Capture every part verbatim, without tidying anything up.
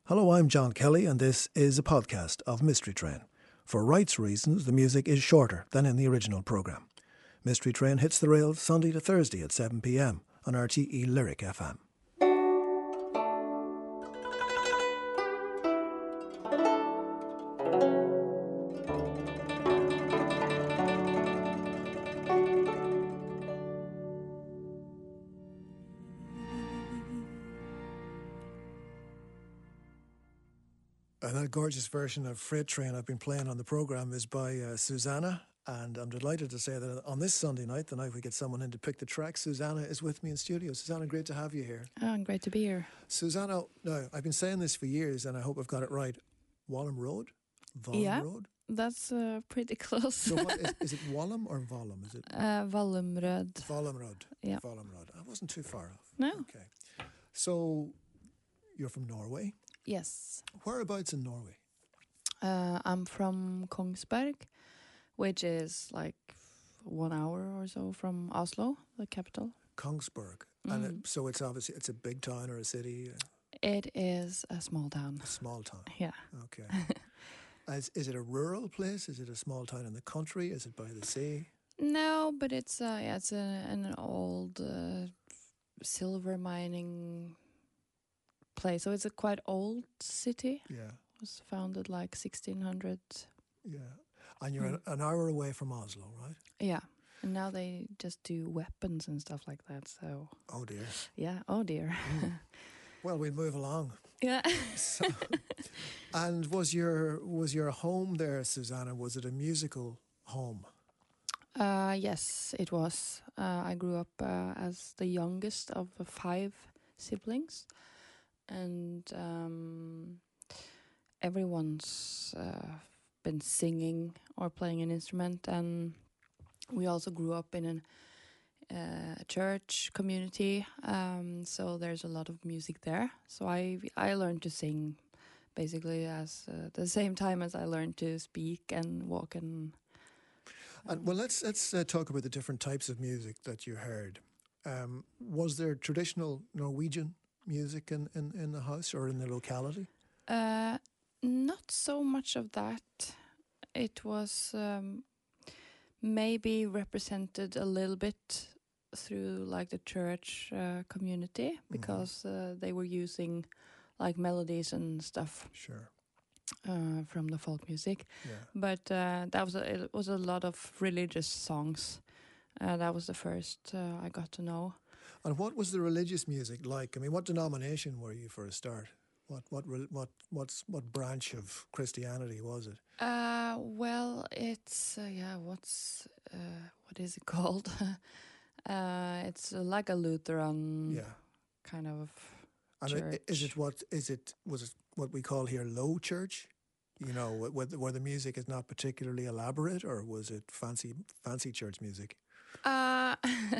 Hello, I'm John Kelly, and this is a podcast of Mystery Train. For rights reasons, the music is shorter than in the original programme. Mystery Train hits the rails Sunday to Thursday at seven p m on R T E Lyric F M. And that gorgeous version of Freight Train I've been playing on the programme is by uh, Susanna. And I'm delighted to say that on this Sunday night, the night we get someone in to pick the track, Susanna is with me in studio. Susanna, great to have you here. Oh, great to be here. Susanna, no, I've been saying this for years, and I hope I've got it right. Wallam Road? Wallam yeah, Road? that's uh, pretty close. So what, is, is it Wallam or Vollum? Is it uh, Vallumröd. Vollum Road? Yeah. Vollum Road. I wasn't too far off. No. Okay. So you're from Norway. Yes. Whereabouts in Norway? Uh, I'm from Kongsberg, which is like one hour or so from Oslo, the capital. Kongsberg. Mm. And it, so it's obviously, it's a big town or a city? uh, It is a small town. A small town. Yeah. Okay. is, is it a rural place? Is it a small town in the country? Is it by the sea? No, but it's uh, yeah, it's a, an old uh, silver mining place. So it's a quite old city. Yeah. It was founded like sixteen hundred. Yeah. And you're an, an hour away from Oslo, right? Yeah. And now they just do weapons and stuff like that. So, Oh, dear. yeah. Oh, dear. Mm. Well, we'll move along. Yeah. So, and was your was your home there, Susanna? Was it a musical home? Uh, yes, it was. Uh, I grew up uh, as the youngest of uh, five siblings. And um, everyone's uh, been singing or playing an instrument. And we also grew up in an, uh, a church community. Um, so there's a lot of music there. So I, I learned to sing basically as uh, the same time as I learned to speak and walk and... And well, let's let's uh, talk about the different types of music that you heard. Um, was there traditional Norwegian music in, in, in the house or in the locality? Uh, not so much of that. It was um, maybe represented a little bit through like the church uh, community because Mm-hmm. uh, they were using like melodies and stuff Sure. uh, from the folk music. Yeah. But uh, that was a, it was a lot of religious songs. Uh, that was the first uh, I got to know. And what was the religious music like? I mean, what denomination were you for a start? What what re- what what's what branch of Christianity was it? Uh, well, it's uh, yeah. What's uh, what is it called? uh, it's uh, like a Lutheran Yeah. kind of And church. i- is it what is it was it what we call here low church? You know, wh- where the, where the music is not particularly elaborate, or was it fancy fancy church music? Uh,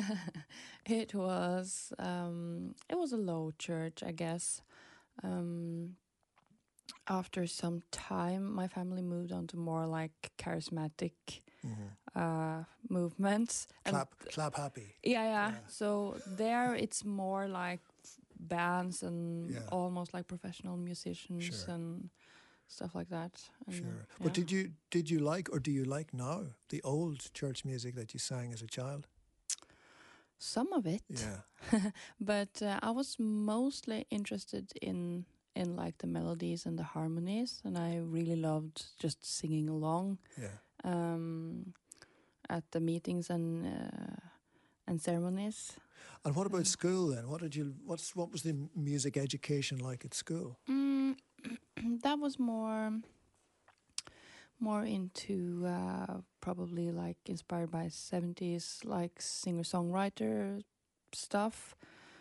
it was um, it was a low church, I guess. Um, after some time, my family moved on to more like charismatic Mm-hmm. uh, movements. And Clap clap happy. Yeah, yeah, Yeah. So there it's more like bands and Yeah. almost like professional musicians Sure. and stuff like that. And, Sure. yeah. But did you did you like or do you like now the old church music that you sang as a child? Some of it, Yeah. but uh, I was mostly interested in in like the melodies and the harmonies, and I really loved just singing along Yeah. um, at the meetings and uh, and ceremonies. And what about school then? What did you what's what was the music education like at school? Mm, that was more more into uh, probably like inspired by seventies like singer-songwriter stuff.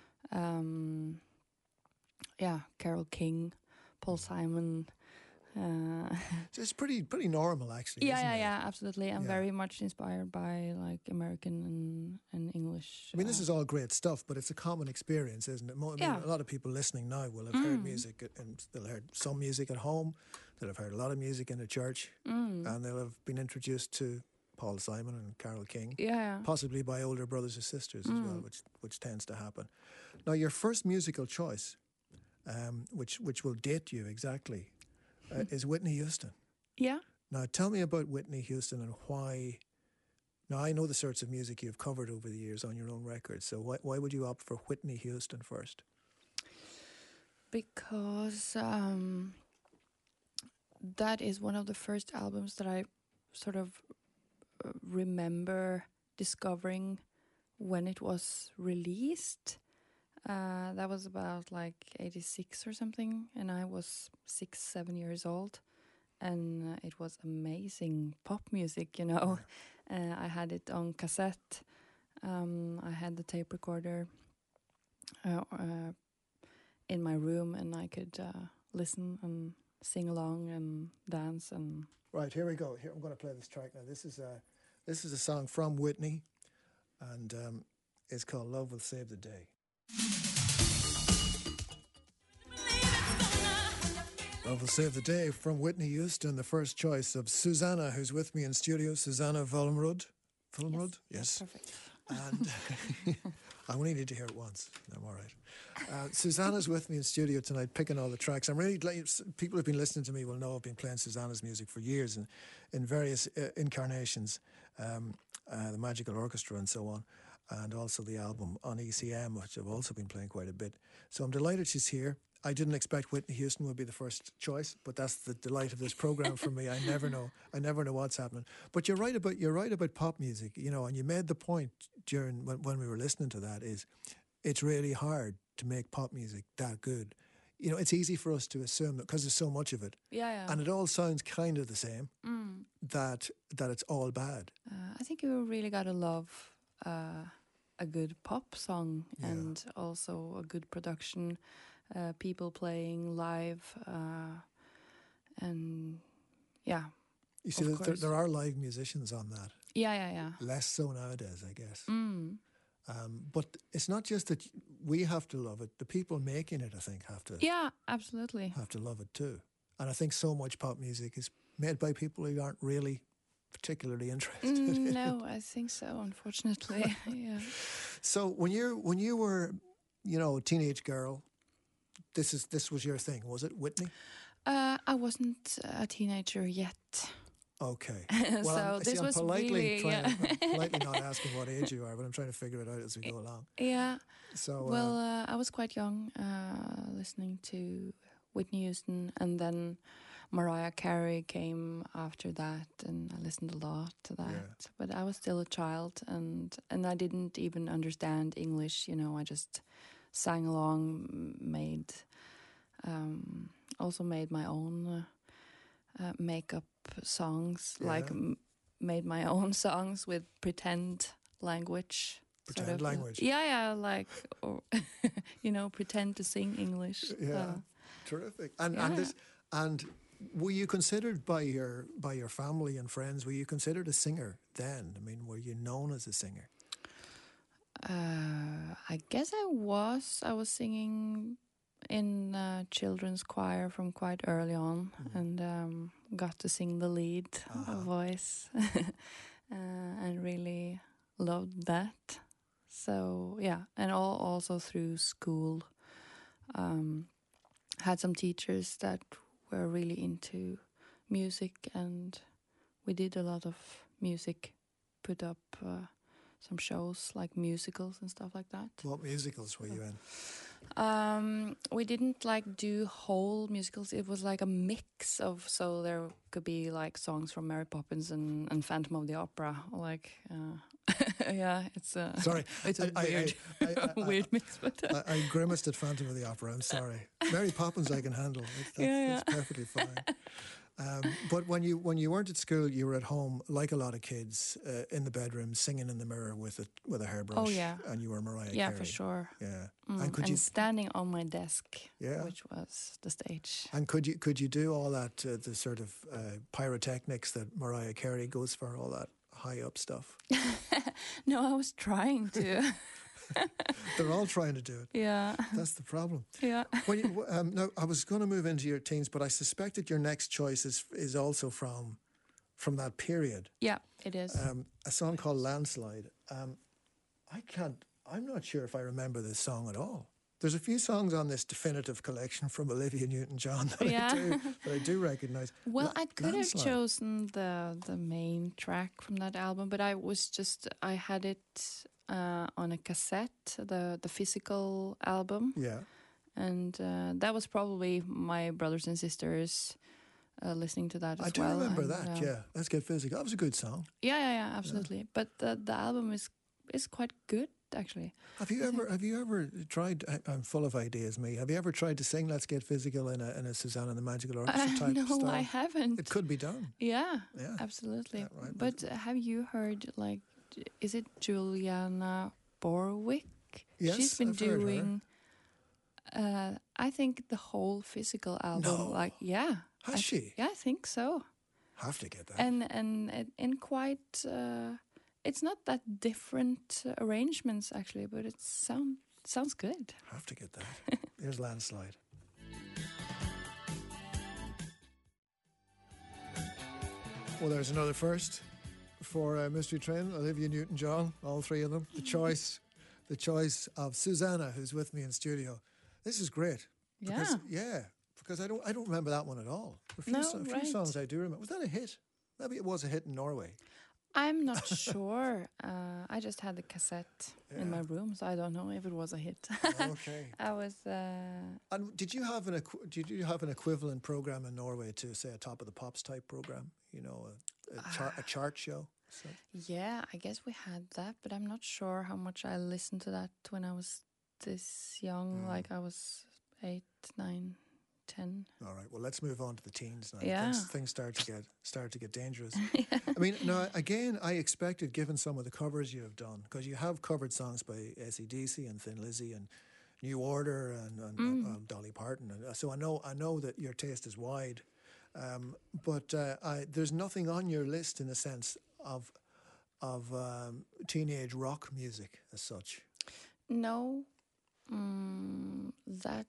Um, yeah, Carole King, Paul Simon. Uh, So it's pretty pretty normal actually. yeah, isn't yeah, it? yeah, absolutely. I'm Yeah. very much inspired by like American and, and English. I mean, this uh, is all great stuff, but it's a common experience, isn't it? Mo- I mean, Yeah. a lot of people listening now will have heard Mm. music, at- and they'll heard some music at home, they'll have heard a lot of music in the church, mm, and they'll have been introduced to Paul Simon and Carole King, yeah. possibly by older brothers or sisters as well, Mm. which which tends to happen. Now, your first musical choice um, which which will date you exactly, uh, is Whitney Houston. Yeah. Now, tell me about Whitney Houston and why. Now, I know the sorts of music you've covered over the years on your own records, so why, why would you opt for Whitney Houston first? Because um, that is one of the first albums that I sort of uh, remember discovering when it was released. Uh, that was about like eighty-six or something, and I was six, seven years old. And uh, it was amazing pop music, you know. Uh, I had it on cassette. Um, I had the tape recorder uh, uh, in my room, and I could uh, listen and sing along and dance. And right, here we go. Here, I'm going to play this track now. This is a this is a song from Whitney, and um, it's called "Love Will Save the Day." Love Will Save the Day from Whitney Houston, the first choice of Susanna, who's with me in studio. Susanna Vollenrud. Vollenrud? Yes. Yes. Perfect. And I only need to hear it once. I'm all right. Uh, Susanna's with me in studio tonight, picking all the tracks. I'm really glad. People who've been listening to me will know I've been playing Susanna's music for years and in various uh, incarnations, um, uh, the Magical Orchestra and so on, and also the album on E C M, which I've also been playing quite a bit. So I'm delighted she's here. I didn't expect Whitney Houston would be the first choice, but that's the delight of this program for me. I never know. I never know what's happening. But you're right about you're right about pop music, you know. And you made the point during when, when we were listening to that is, it's really hard to make pop music that good. You know, it's easy for us to assume that because there's so much of it, Yeah, yeah. and it all sounds kind of the same, Mm. that that it's all bad. Uh, I think you really gotta love uh, a good pop song Yeah. and also a good production, uh, people playing live, uh, and yeah, You see, Of there, there, course. there are live musicians on that. yeah, yeah, yeah. Less so nowadays, I guess. Mm. Um, but it's not just that we have to love it. The people making it, I think, have to Yeah, absolutely. have to love it too. And I think so much pop music is made by people who aren't really particularly interested. Mm, in it. no, I think so. Unfortunately, yeah. So when you when you were, you know, a teenage girl, this is this was your thing, was it, Whitney? Uh, I wasn't a teenager yet. Okay. so I'm, this see, I'm was politely really trying yeah. to, I'm politely not asking what age you are, but I'm trying to figure it out as we go along. yeah. So Well, uh, uh, I was quite young, uh, listening to Whitney Houston, and then Mariah Carey came after that, and I listened a lot to that. Yeah. But I was still a child, and and I didn't even understand English. You know, I just sang along, m- made um, also made my own uh, uh, makeup songs, like Yeah. m- made my own songs with pretend language. sort Pretend of, uh, language. Yeah, yeah, like, or, you know, pretend to sing English. Yeah, Uh, terrific. And yeah. and this and were you considered by your by your family and friends? Were you considered a singer then? I mean, were you known as a singer? uh, I guess I was. I was singing in uh, children's choir from quite early on, Mhm. and um, got to sing the lead Uh-huh. voice, uh, and really loved that. So yeah, and all, also through school, um, had some teachers that were really into music, and we did a lot of music, put up uh, some shows like musicals and stuff like that. What musicals were you in? Um, we didn't like do whole musicals. It was like a mix of, so there could be like songs from Mary Poppins and, and Phantom of the Opera. Like, uh, yeah, it's a Sorry, it's a I- I- weird, I- I- I- weird mix. But uh, I, I grimaced at Phantom of the Opera. I'm sorry. Mary Poppins, I can handle. That's, that's, Yeah, yeah. that's perfectly fine. Um, but when you when you weren't at school, you were at home, like a lot of kids, uh, in the bedroom, singing in the mirror with a with a hairbrush. Oh, yeah. And you were Mariah yeah, Carey. for sure. Yeah. Mm, And could and you standing on my desk, Yeah. which was the stage. And could you could you do all that uh, the sort of uh, pyrotechnics that Mariah Carey goes for, all that high up stuff? No, I was trying to. They're all trying to do it. yeah, That's the problem. yeah. When you, um, no, I was going to move into your teens, but I suspected your next choice is is also from from that period. Yeah, it is. Um, a song called "Landslide." Um, I can't. I'm not sure if I remember this song at all. There's a few songs on this definitive collection from Olivia Newton-John that Yeah. I do that I do recognise. Well, La- I could have Landslide. chosen the the main track from that album, but I was just I had it uh, on a cassette, the the physical album, Yeah. and uh, that was probably my brothers and sisters uh, listening to that as I do well. remember and, that, uh, yeah. Let's Get Physical. That was a good song. yeah, yeah, yeah, absolutely. But the the album is is quite good actually. Have you ever have you ever tried, I- I'm full of ideas, me. Have you ever tried to sing Let's Get Physical in a in a Susanna and the Magical Orchestra Uh, type no, style? I haven't. It could be done. Yeah, Yeah. absolutely. Yeah, right. But have you heard, like, is it Juliana Borwick? Yes, She's been I've heard her. doing, uh, I think, the whole physical album. No. Like, yeah. Has I, she? Yeah, I think so. Have to get that. And and and, and quite, uh, it's not that different uh, arrangements actually, but it sound sounds good. Have to get that. Here's Landslide. Well, there's another first for uh, Mystery Train, Olivia Newton-John, all three of them. The choice, the choice of Susanna, who's with me in studio. This is great. Because, Yeah. yeah, because I don't, I don't remember that one at all. A few, No, so- a few right. songs I do remember. Was that a hit? Maybe it was a hit in Norway. I'm not sure. Uh, I just had the cassette Yeah. in my room, so I don't know if it was a hit. Okay. I was. Uh, And did you have an equ- did you have an equivalent program in Norway to say a Top of the Pops type program? You know, a, a, char- a chart show. So, Yeah, I guess we had that, but I'm not sure how much I listened to that when I was this young. Mm. Like I was eight, nine, ten. all right. Well, let's move on to the teens now. Yeah. Things, things start to get start to get dangerous. I mean, now again, I expected, given some of the covers you have done, because you have covered songs by A C D C and Thin Lizzy and New Order and, and, and, um, Dolly Parton, and uh, so I know I know that your taste is wide. Um, but uh, I, there's nothing on your list in a sense of of um, teenage rock music as such. No, mm, that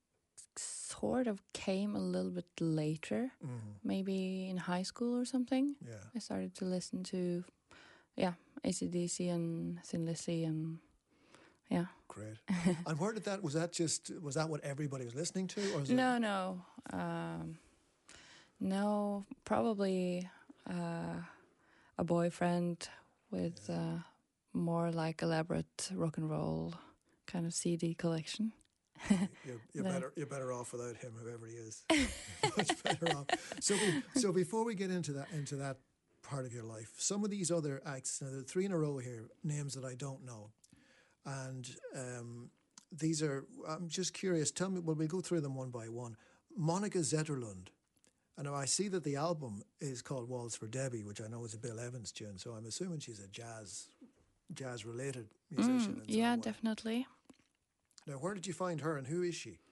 sort of came a little bit later, Mm, maybe in high school or something. yeah, I started to listen to, yeah, A C D C and Thin Lizzy and yeah. great. And where did that was that just was that what everybody was listening to, or was it, No, no, um, no. Probably uh, a boyfriend with uh, more like elaborate rock and roll kind of C D collection. you're, you're No. better you're better off without him, whoever he is. Much better off. So be, so before we get into that into that part of your life, some of these other acts, now there are three in a row here, names that I don't know, and um, these are. I'm just curious. Tell me. Well, we'll go through them one by one. Monica Zetterlund. And now I see that the album is called Waltz for Debbie, which I know is a Bill Evans tune. So I'm assuming she's a jazz, jazz related musician. Mm, in some yeah, way. definitely. Now, where did you find her, and who is she?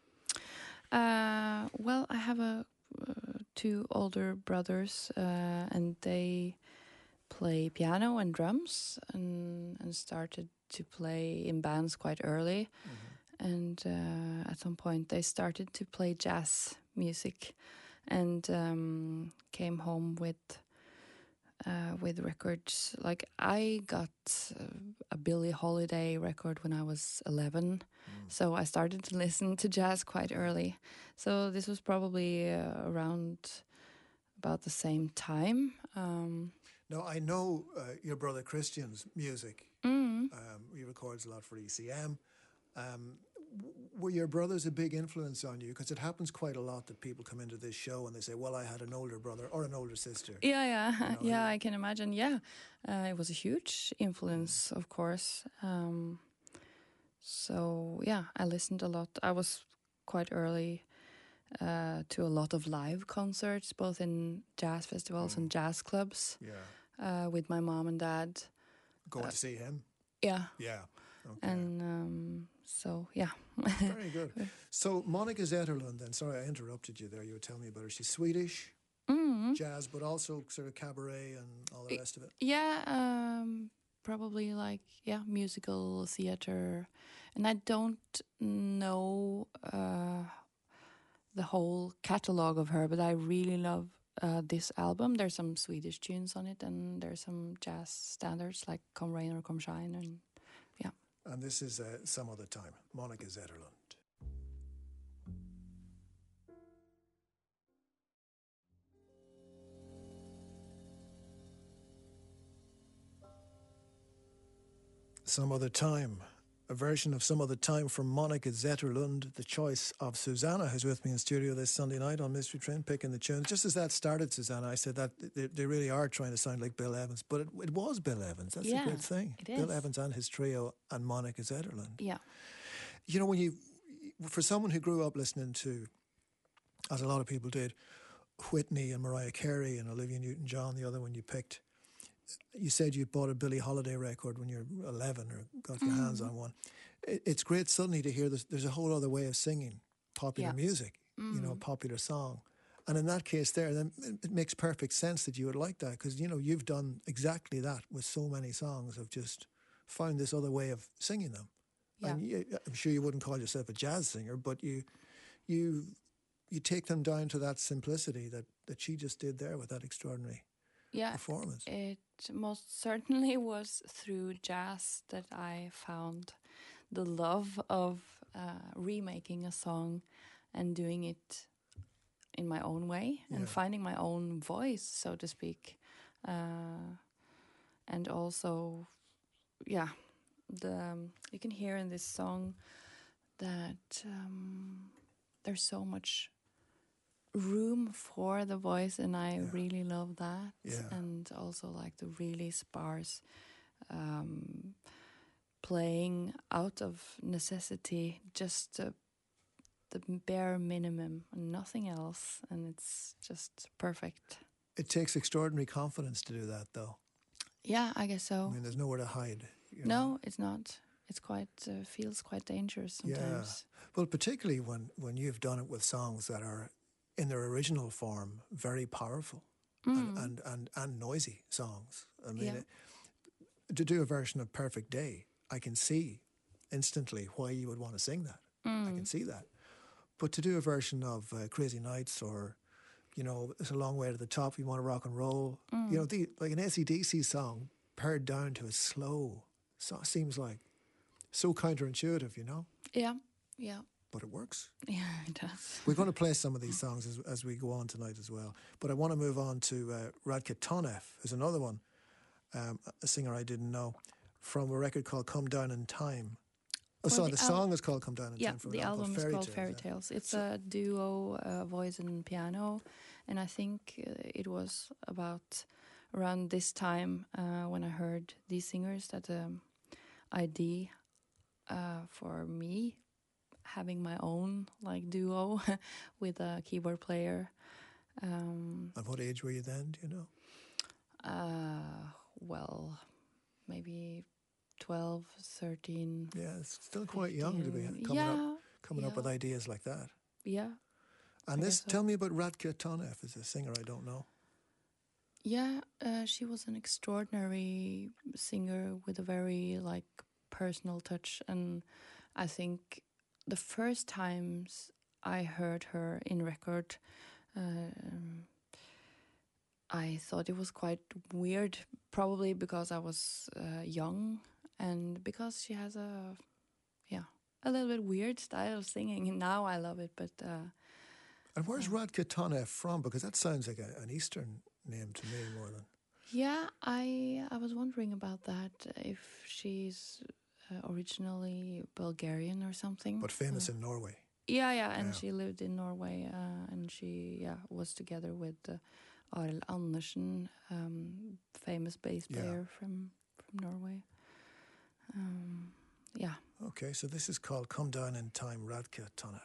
Uh, well, I have a uh, two older brothers, uh, and they play piano and drums, and and started to play in bands quite early. And uh, at some point, they started to play jazz music, and um, came home with uh, with records. Like I got uh, a Billie Holiday record when I was eleven, so I started to listen to jazz quite early. So this was probably uh, around about the same time. Um, Now, I know uh, your brother Christian's music. mm, Um, he records a lot for E C M. Um, w- were your brothers a big influence on you? Because it happens quite a lot that people come into this show and they say, well, I had an older brother or an older sister. yeah, yeah, know, yeah. he- I can imagine. Yeah, uh, it was a huge influence, of course. Um, so yeah, I listened a lot. I was quite early uh, to a lot of live concerts, both in jazz festivals and jazz clubs, Yeah. uh, with my mom and dad. Going to see him? Yeah, Yeah. Okay. and um, so yeah. Very good. So, Monica Zetterlund, then, sorry I interrupted you there. You were telling me about her. She's Swedish, Mm. jazz, but also sort of cabaret and all the rest of it. Yeah, um, probably like yeah, musical theater, and I don't know uh, the whole catalog of her, but I really love uh, this album. There's some Swedish tunes on it, and there's some jazz standards like "Come Rain or Come Shine," and And this is uh, Some Other Time, Monica Zetterlund. Some Other Time, a version of Some Other Time from Monica Zetterlund, the choice of Susanna, who's with me in studio this Sunday night on Mystery Train, picking the tunes. Just as that started, Susanna, I said that they, they really are trying to sound like Bill Evans, but it, it was Bill Evans. That's Yeah, a great thing. it is. Bill Evans and his trio and Monica Zetterlund. Yeah. You know, when you, for someone who grew up listening to, as a lot of people did, Whitney and Mariah Carey and Olivia Newton-John, the other one you picked, you said you bought a Billie Holiday record when you were eleven or got your mm. hands on one. It, it's great suddenly to hear this, there's a whole other way of singing popular yeah. music, mm. you know, a popular song. And in that case there, then it makes perfect sense that you would like that because, you know, you've done exactly that with so many songs of just found this other way of singing them. Yeah. And you, I'm sure you wouldn't call yourself a jazz singer, but you you you take them down to that simplicity that, that she just did there with that extraordinary yeah, performance. It most certainly was through jazz that I found the love of uh, remaking a song and doing it in my own way yeah. and finding my own voice, so to speak. Uh, and also, yeah, the um, you can hear in this song that um, there's so much room for the voice, and I yeah. really love that. Yeah. And also like the really sparse um, playing out of necessity, just uh, the bare minimum and nothing else, and it's just perfect. It takes extraordinary confidence to do that, though. Yeah, I guess so. I mean, there's nowhere to hide. You no, know? It's not. It's quite uh, feels quite dangerous sometimes. Yeah. Well, particularly when, when you've done it with songs that are in their original form very powerful mm. and, and, and, and noisy songs. I mean, yeah. it, to do a version of Perfect Day, I can see instantly why you would want to sing that. Mm. I can see that. But to do a version of uh, Crazy Nights or, you know, It's a Long Way to the Top, You Want to Rock and Roll, mm. you know, the, like an A C D C song pared down to a slow, so seems like so counterintuitive, you know? Yeah, yeah. But it works. Yeah, it does. We're going to play some of these songs as, as we go on tonight as well. But I want to move on to uh, Radka Tonev, who's another one, um, a singer I didn't know, from a record called Come Down in Time. Oh, well, sorry, the, the al- song is called Come Down in yeah, Time. From the album is called Fairy Tales. It's so, a duo, uh, voice and piano. And I think uh, it was about around this time uh, when I heard these singers that the um, idea uh, for me having my own like duo with a keyboard player. Um, At what age were you then, do you know? Uh, well, maybe twelve, thirteen. Yeah, it's still quite fifteen. young to be coming, yeah, up, coming yeah. up with ideas like that. Yeah. And I this, so. tell me about Radka Tonev, as a singer I don't know. Yeah, uh, she was an extraordinary singer with a very like personal touch, and I think the first times I heard her in record, um, I thought it was quite weird, probably because I was uh, young and because she has a, yeah, a little bit weird style of singing. And now I love it, but... Uh, and where's uh, Radka Tonev from? Because that sounds like a, an Eastern name to me more than... Yeah, I I was wondering about that, if she's uh, originally Bulgarian or something. But famous uh, in Norway. Yeah, yeah, and yeah. she lived in Norway, uh, and she yeah was together with uh, Arild Andersen, um, famous bass player yeah. from from Norway. Um, yeah. Okay, so this is called Come Down in Time, Radka Tonev.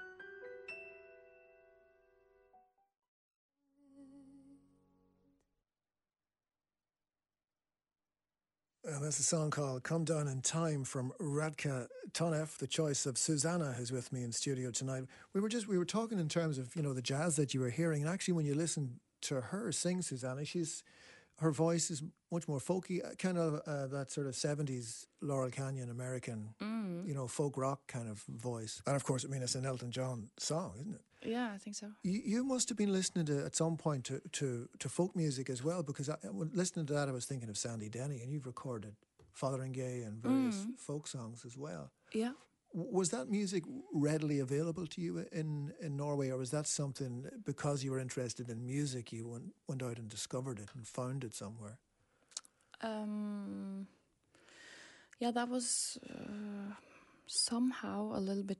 And that's a song called Come Down in Time from Radka Tonev, the choice of Susanna, who's with me in studio tonight. We were just, we were talking in terms of, you know, the jazz that you were hearing. And actually, when you listen to her sing, Susanna, she's, her voice is much more folky, kind of uh, that sort of seventies Laurel Canyon American, mm. you know, folk rock kind of voice. And of course, I mean, it's an Elton John song, isn't it? Yeah, I think so. You, you must have been listening to, at some point, to, to, to folk music as well, because I, when listening to that, I was thinking of Sandy Denny, and you've recorded Fotheringay and various mm. folk songs as well. Yeah. Was that music readily available to you in, in Norway, or was that something, because you were interested in music, you went, went out and discovered it and found it somewhere? Um, Yeah, that was uh, somehow a little bit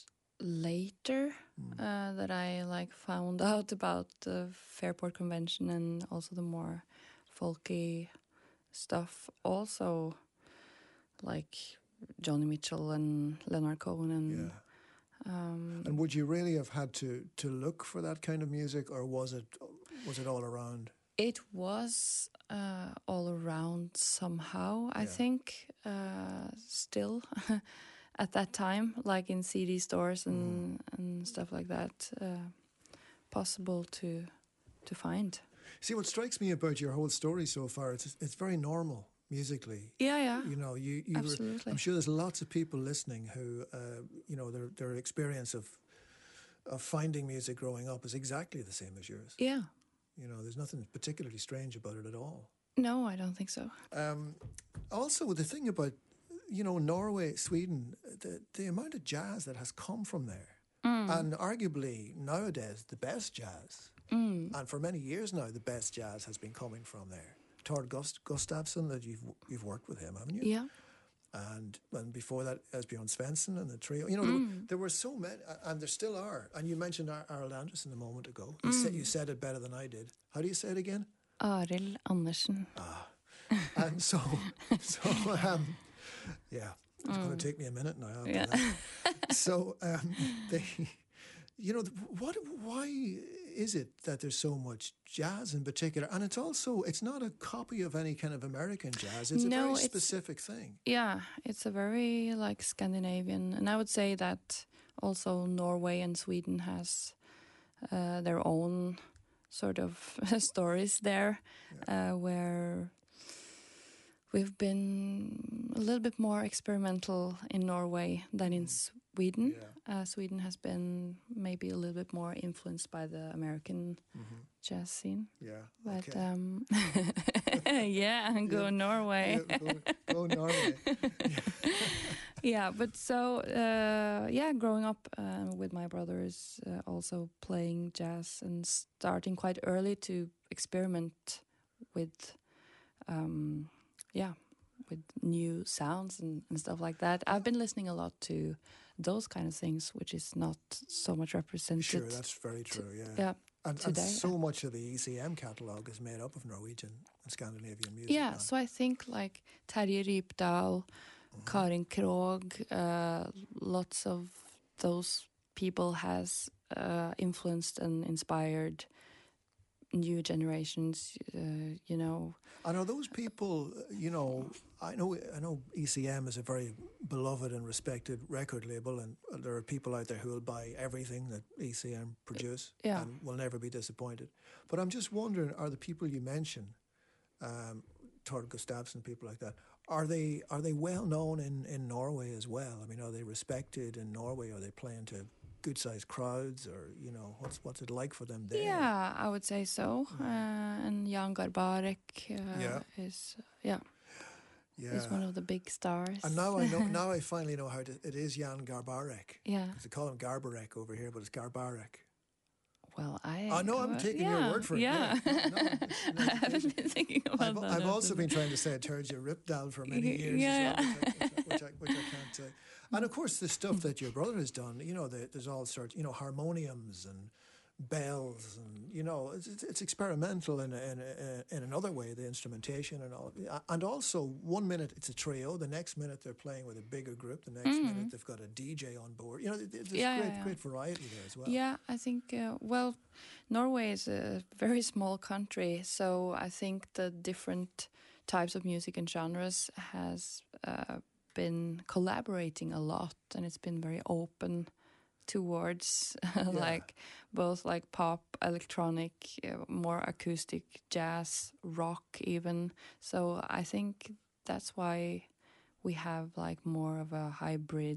later Mm. uh, that I like found out about the Fairport Convention and also the more folky stuff. Also, like Joni Mitchell and Leonard Cohen and. Yeah. Um, And would you really have had to, to look for that kind of music, or was it was it all around? It was uh, all around somehow, I Yeah. think, uh, still at that time, like in C D stores and, Mm. and stuff like that, uh, possible to to find. See, what strikes me about your whole story so far, it's it's very normal musically. Yeah, yeah. You know, you, you were, Absolutely. I'm sure there's lots of people listening who, uh, you know, their their experience of of finding music growing up is exactly the same as yours. Yeah. You know, there's nothing particularly strange about it at all. No, I don't think so. Um, also, the thing about, you know, Norway, Sweden, the, the amount of jazz that has come from there, Mm. and arguably nowadays the best jazz, Mm. and for many years now the best jazz has been coming from there. Tord Gust- Gustafsson, that you've you've worked with him, haven't you? Yeah. And and before that, Esbjörn Svensson and the trio. You know, there, Mm. were, there were so many, and there still are. And you mentioned Ar- Arild Anderson a moment ago. You, said, you said it better than I did. How do you say it again? Arild Andersen. Ah. And so, so um, yeah, it's going to take me a minute now. After Yeah. that. So um, they, you know, what? Why is it that there's so much jazz in particular? And it's also, it's not a copy of any kind of American jazz. It's No, a very it's- specific thing. Yeah, it's a very like Scandinavian, and I would say that also Norway and Sweden has uh, their own sort of stories there, uh, where we've been a little bit more experimental in Norway than in Sweden. Yeah. Uh, Sweden has been maybe a little bit more influenced by the American Mm-hmm. jazz scene. Yeah. But okay. um, yeah, go Yeah. Norway. Yeah, go, go Norway. Yeah, but so uh, yeah, growing up uh, with my brothers, uh, also playing jazz and starting quite early to experiment with, um, yeah, with new sounds and, and stuff like that. I've been listening a lot to those kind of things, which is not so much represented. Sure, that's very true. Yeah. yeah, And, and today, so much of the E C M catalogue is made up of Norwegian and Scandinavian music. yeah. now. So I think like Terje Rypdal, Karin Krog, uh, lots of those people has uh, influenced and inspired new generations. Uh, you know, And are those people, uh, you know, I know I know E C M is a very beloved and respected record label, and there are people out there who will buy everything that E C M produce Yeah. and will never be disappointed. But I'm just wondering, are the people you mention, um, Tord Gustafsson, people like that, are they are they well known in, in Norway as well? I mean, are they respected in Norway? Are they playing to good sized crowds, or you know, what's what's it like for them there? yeah, I would say so. Uh, and Jan Garbarek uh, Yeah. is yeah, Yeah. is one of the big stars. And now I know. Now I finally know how to. It is Jan Garbarek. yeah. They call him Garbarek over here, but it's Garbarek. Well, I. I know. I'm well, taking yeah, your word for it. Yeah. No, no, it's an I haven't education. been thinking about I've, that. I've also after been that. trying to say Terje Rypdal for many Y- years, yeah. as well, which, I, which, I, which, I, which I can't say. And of course, the stuff that your brother has done, you know, the, there's all sorts, you know, harmoniums and bells, and you know, it's, it's, it's experimental in, in in another way, the instrumentation and all. And also, one minute it's a trio, the next minute they're playing with a bigger group, the next minute they've got a D J on board. You know, there's Yeah, great, yeah, yeah. great variety there as well. Yeah, I think, uh, well, Norway is a very small country, so I think the different types of music and genres has uh, been collaborating a lot, and it's been very open towards like both like pop, electronic, uh, more acoustic, jazz, rock even. So I think that's why we have like more of a hybrid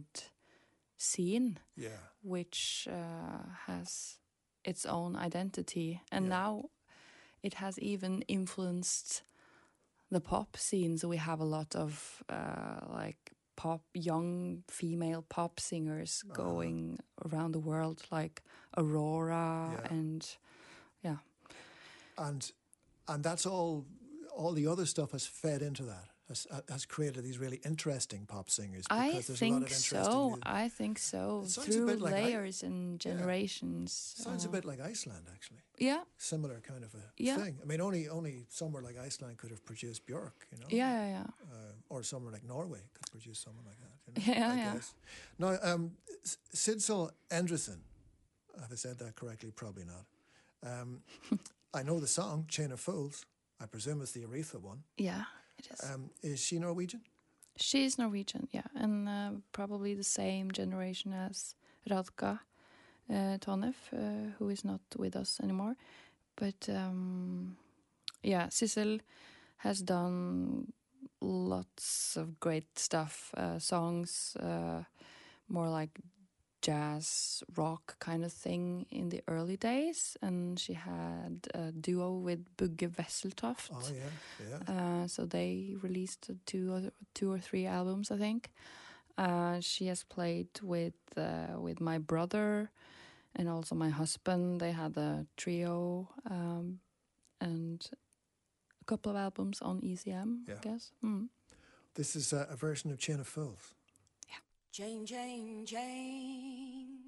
scene, Yeah. which uh, has its own identity. And Yeah. now it has even influenced the pop scene. So we have a lot of uh, like pop, young female pop singers Uh-huh. going around the world, like Aurora Yeah. and yeah. And and that's all. All the other stuff has fed into that, has has created these really interesting pop singers I because there's a lot think of interesting so. music. I think so. It sounds a Through bit like I- layers and Yeah. generations. Sounds a uh, bit like Iceland, actually. Yeah, Similar kind of a Yeah. thing. I mean, only only somewhere like Iceland could have produced Björk, you know. yeah, yeah, yeah. Uh, or somewhere like Norway could produce someone like that. You know, Yeah, I yeah. guess. Now, um, S- Sidsel Endresen, have I said that correctly? Probably not. Um, I know the song "Chain of Fools." I presume it's the Aretha one. Yeah, it is. Um, is she Norwegian? She's Norwegian, yeah, and uh, probably the same generation as Radka uh, Tonef, uh, who is not with us anymore. But um, yeah, Sissel has done lots of great stuff, uh, songs, uh, more like jazz rock kind of thing in the early days, and she had a duo with Bugge Wesseltoft. Oh yeah, yeah. Uh, so they released two or two or three albums, I think. Uh, she has played with uh, with my brother and also my husband. They had a trio um, and a couple of albums on E C M, Yeah. I guess. Mm. This is a, a version of "Chain of Fools." Jane, Jane, Jane.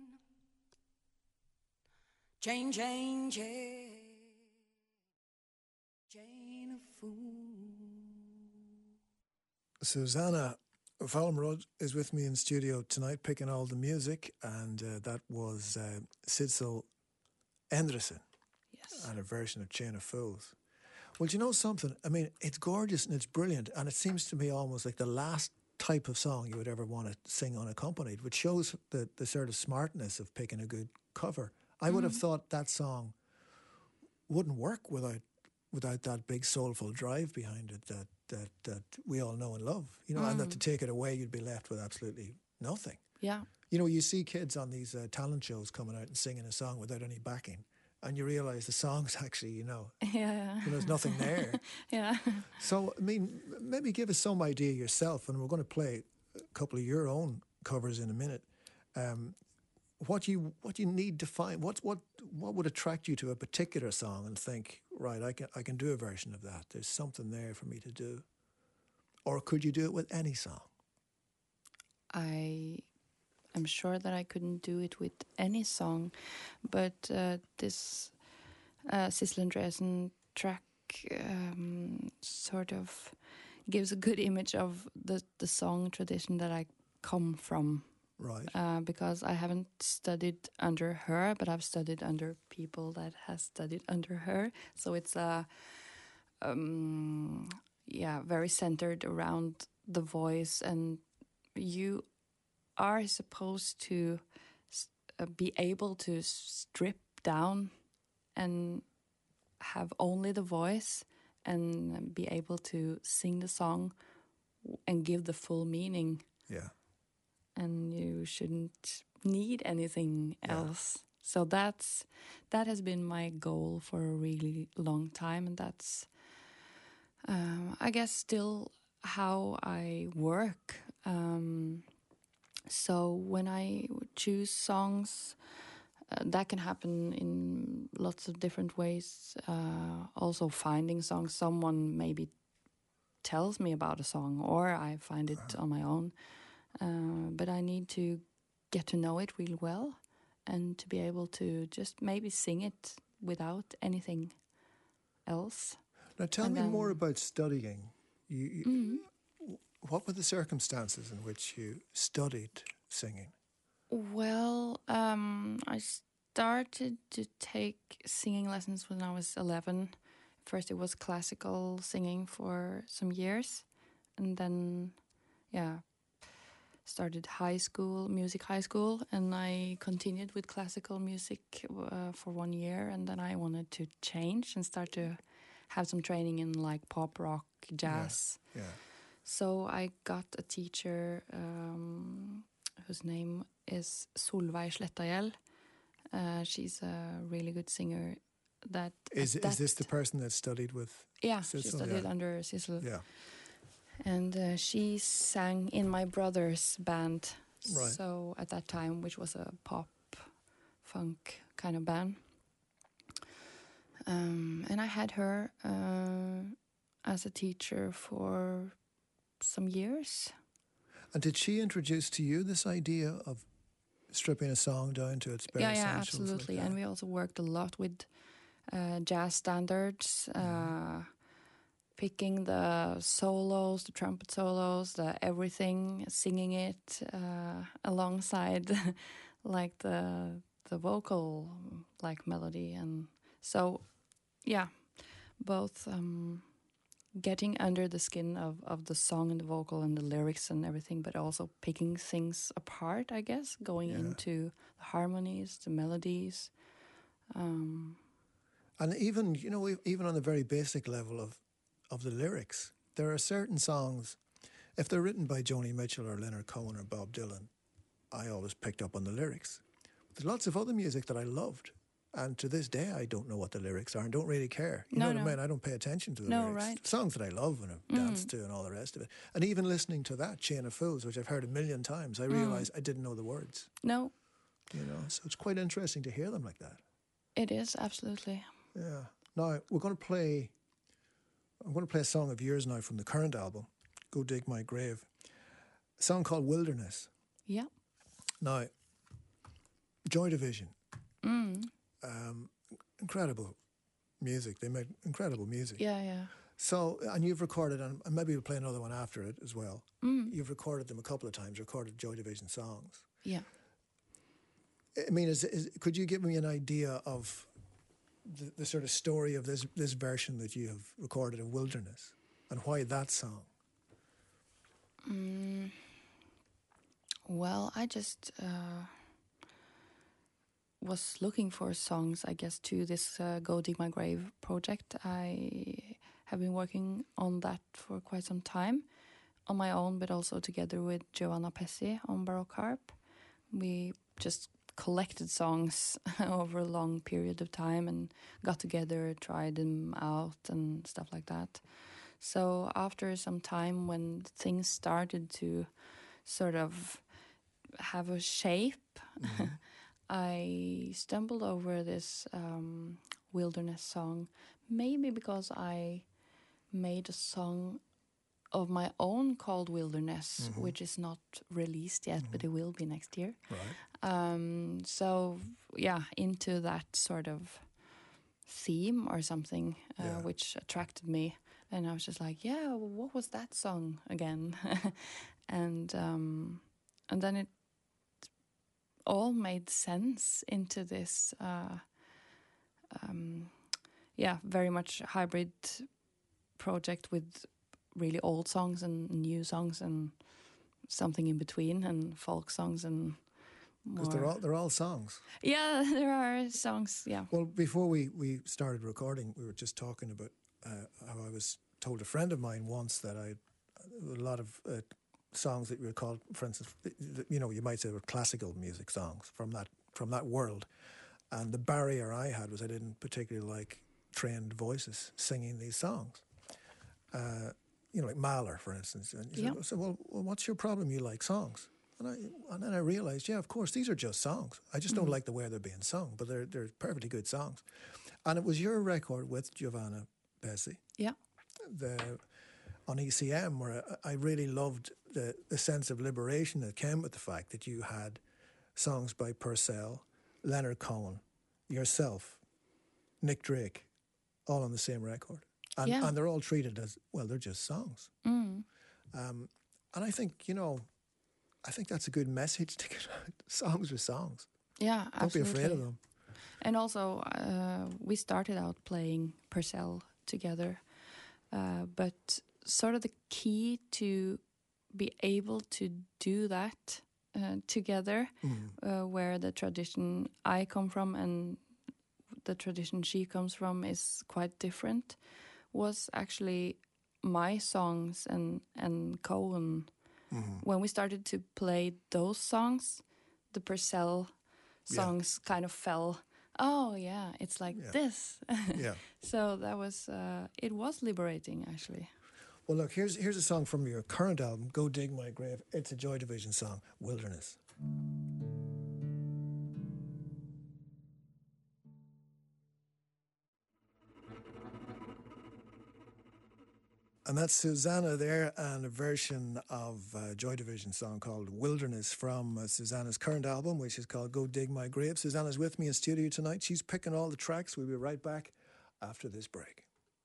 Jane, Jane, Jane. Jane a fool. Susanna Falmrod is with me in studio tonight, picking all the music, and uh, that was uh, Sidsel Endresen Yes. and a version of "Chain of Fools." Well, do you know something? I mean, it's gorgeous and it's brilliant, and it seems to me almost like the last type of song you would ever want to sing unaccompanied, which shows the, the sort of smartness of picking a good cover. I would have thought that song wouldn't work without without that big soulful drive behind it that that, that we all know and love, you know, and that to take it away, you'd be left with absolutely nothing. Yeah. You know, you see kids on these uh, talent shows coming out and singing a song without any backing, and you realise the song's actually, you know, Yeah. you know, there's nothing there. Yeah. So, I mean, maybe give us some idea yourself, and we're going to play a couple of your own covers in a minute. Um, what you what you need to find, what what what would attract you to a particular song and think, right, I can I can do a version of that. There's something there for me to do. Or could you do it with any song? I am sure that I couldn't do it with any song, but uh, this uh, Sissel Andresen track um, sort of gives a good image of the, the song tradition that I come from. Right. Uh, because I haven't studied under her, but I've studied under people that has studied under her. So it's a, um, yeah, very centered around the voice, and you are supposed to uh, be able to strip down and have only the voice and be able to sing the song and give the full meaning. Yeah. And you shouldn't need anything Yeah. else. So that's that has been my goal for a really long time, and that's um, I guess still how I work. Um, so when I choose songs, uh, that can happen in lots of different ways. Uh, also finding songs, someone maybe tells me about a song, or I find it on my own. Uh, but I need to get to know it really well and to be able to just maybe sing it without anything else. Now tell And me then- more about studying. You, you, Mhm. What were the circumstances in which you studied singing? Well, um, I started to take singing lessons when I was eleven. First, it was classical singing for some years, and then, yeah, started high school, music high school, and I continued with classical music uh, for one year, and then I wanted to change and start to have some training in like pop, rock, jazz. Yeah. So I got a teacher um, whose name is Solveig Slettahjell. Uh, she's a really good singer. That Is at is this that- the person that studied with? Yeah, she Sissel? studied Yeah. under Sissel. Yeah. And uh, she sang in my brother's band. Right. So at that time, which was a pop, funk kind of band. Um, and I had her uh, as a teacher for some years. And did she introduce to you this idea of stripping a song down to its bare Yeah, yeah, essentials? like absolutely. that? And we also worked a lot with uh, jazz standards, uh, picking the solos, the trumpet solos, the everything, singing it uh, alongside like the the vocal like melody. And so yeah, both um, getting under the skin of, of the song and the vocal and the lyrics and everything, but also picking things apart, I guess, going Yeah. into the harmonies, the melodies. Um, And even, you know, e- even on the very basic level of, of the lyrics, there are certain songs, if they're written by Joni Mitchell or Leonard Cohen or Bob Dylan, I always picked up on the lyrics. There's lots of other music that I loved. And to this day, I don't know what the lyrics are and don't really care. You No, know what no. I mean? I don't pay attention to the No, lyrics. right. Songs that I love and I've danced to and all the rest of it. And even listening to that, Chain of Fools, which I've heard a million times, I realised I didn't know the words. no, You know, so it's quite interesting to hear them like that. it is, absolutely. Yeah. Now, we're going to play, I'm going to play a song of yours now from the current album, Go Dig My Grave. A song called Wilderness. Yeah. Now, Joy Division, Mm. um, incredible music. They made incredible music. Yeah, yeah. So, and you've recorded, and and maybe we'll play another one after it as well. Mm. You've recorded them a couple of times, recorded Joy Division songs. Yeah. I mean, is, is, could you give me an idea of the, the sort of story of this this version that you have recorded of Wilderness and why that song? Mm. Well, I just uh, was looking for songs, I guess, to this uh, Go Dig My Grave project. I have been working on that for quite some time, on my own, but also together with Giovanna Pessi on Baroque harp. We just collected songs over a long period of time and got together, tried them out and stuff like that. So after some time, when things started to sort of have a shape, Mm-hmm. I stumbled over this um, wilderness song, maybe because I made a song of my own called Wilderness, Mhm. which is not released yet, but it will be next year. Right. Um, so, yeah, into that sort of theme or something, uh, Yeah. which attracted me. And I was just like, yeah, what was that song again? and um, and then it all made sense into this, uh, um, yeah, very much hybrid project with really old songs and new songs and something in between and folk songs and Because they're more. all they're all songs. Yeah, there are songs. Yeah. Well, before we, we started recording, we were just talking about uh, how I was told a friend of mine once that I a lot of uh, songs that you would call, for instance, th- th- you know, you might say were classical music songs from that from that world, and the barrier I had was I didn't particularly like trained voices singing these songs. Uh, you know, like Mahler, for instance. And he Yeah. said, so, well, well, what's your problem? You like songs. And, I, and then I realized, yeah, of course, these are just songs. I just don't Mhm. like the way they're being sung, but they're they're perfectly good songs. And it was your record with Giovanna Pessi, Yeah. the on E C M, where I I really loved the, the sense of liberation that came with the fact that you had songs by Purcell, Leonard Cohen, yourself, Nick Drake, all on the same record. And, Yeah. and they're all treated as, well, they're just songs. Mm. Um, and I think, you know, I think that's a good message to get out. Songs are songs. Yeah, Don't absolutely. be afraid of them. And also, uh, we started out playing Purcell together, uh, but sort of the key to be able to do that uh, together, Mm. uh, where the tradition I come from and the tradition she comes from is quite different, was actually my songs and and Cohen. Mhm. When we started to play those songs, the Purcell Yeah. songs kind of fell. Oh yeah, it's like Yeah. this. Yeah. So that was uh, it was liberating actually. Well, look, here's here's a song from your current album, Go Dig My Grave. It's a Joy Division song, Wilderness. And that's Susanna there, and a version of a Joy Division song called Wilderness from uh, Susanna's current album, which is called Go Dig My Grave. Susanna's with me in studio tonight. She's picking all the tracks. We'll be right back after this break.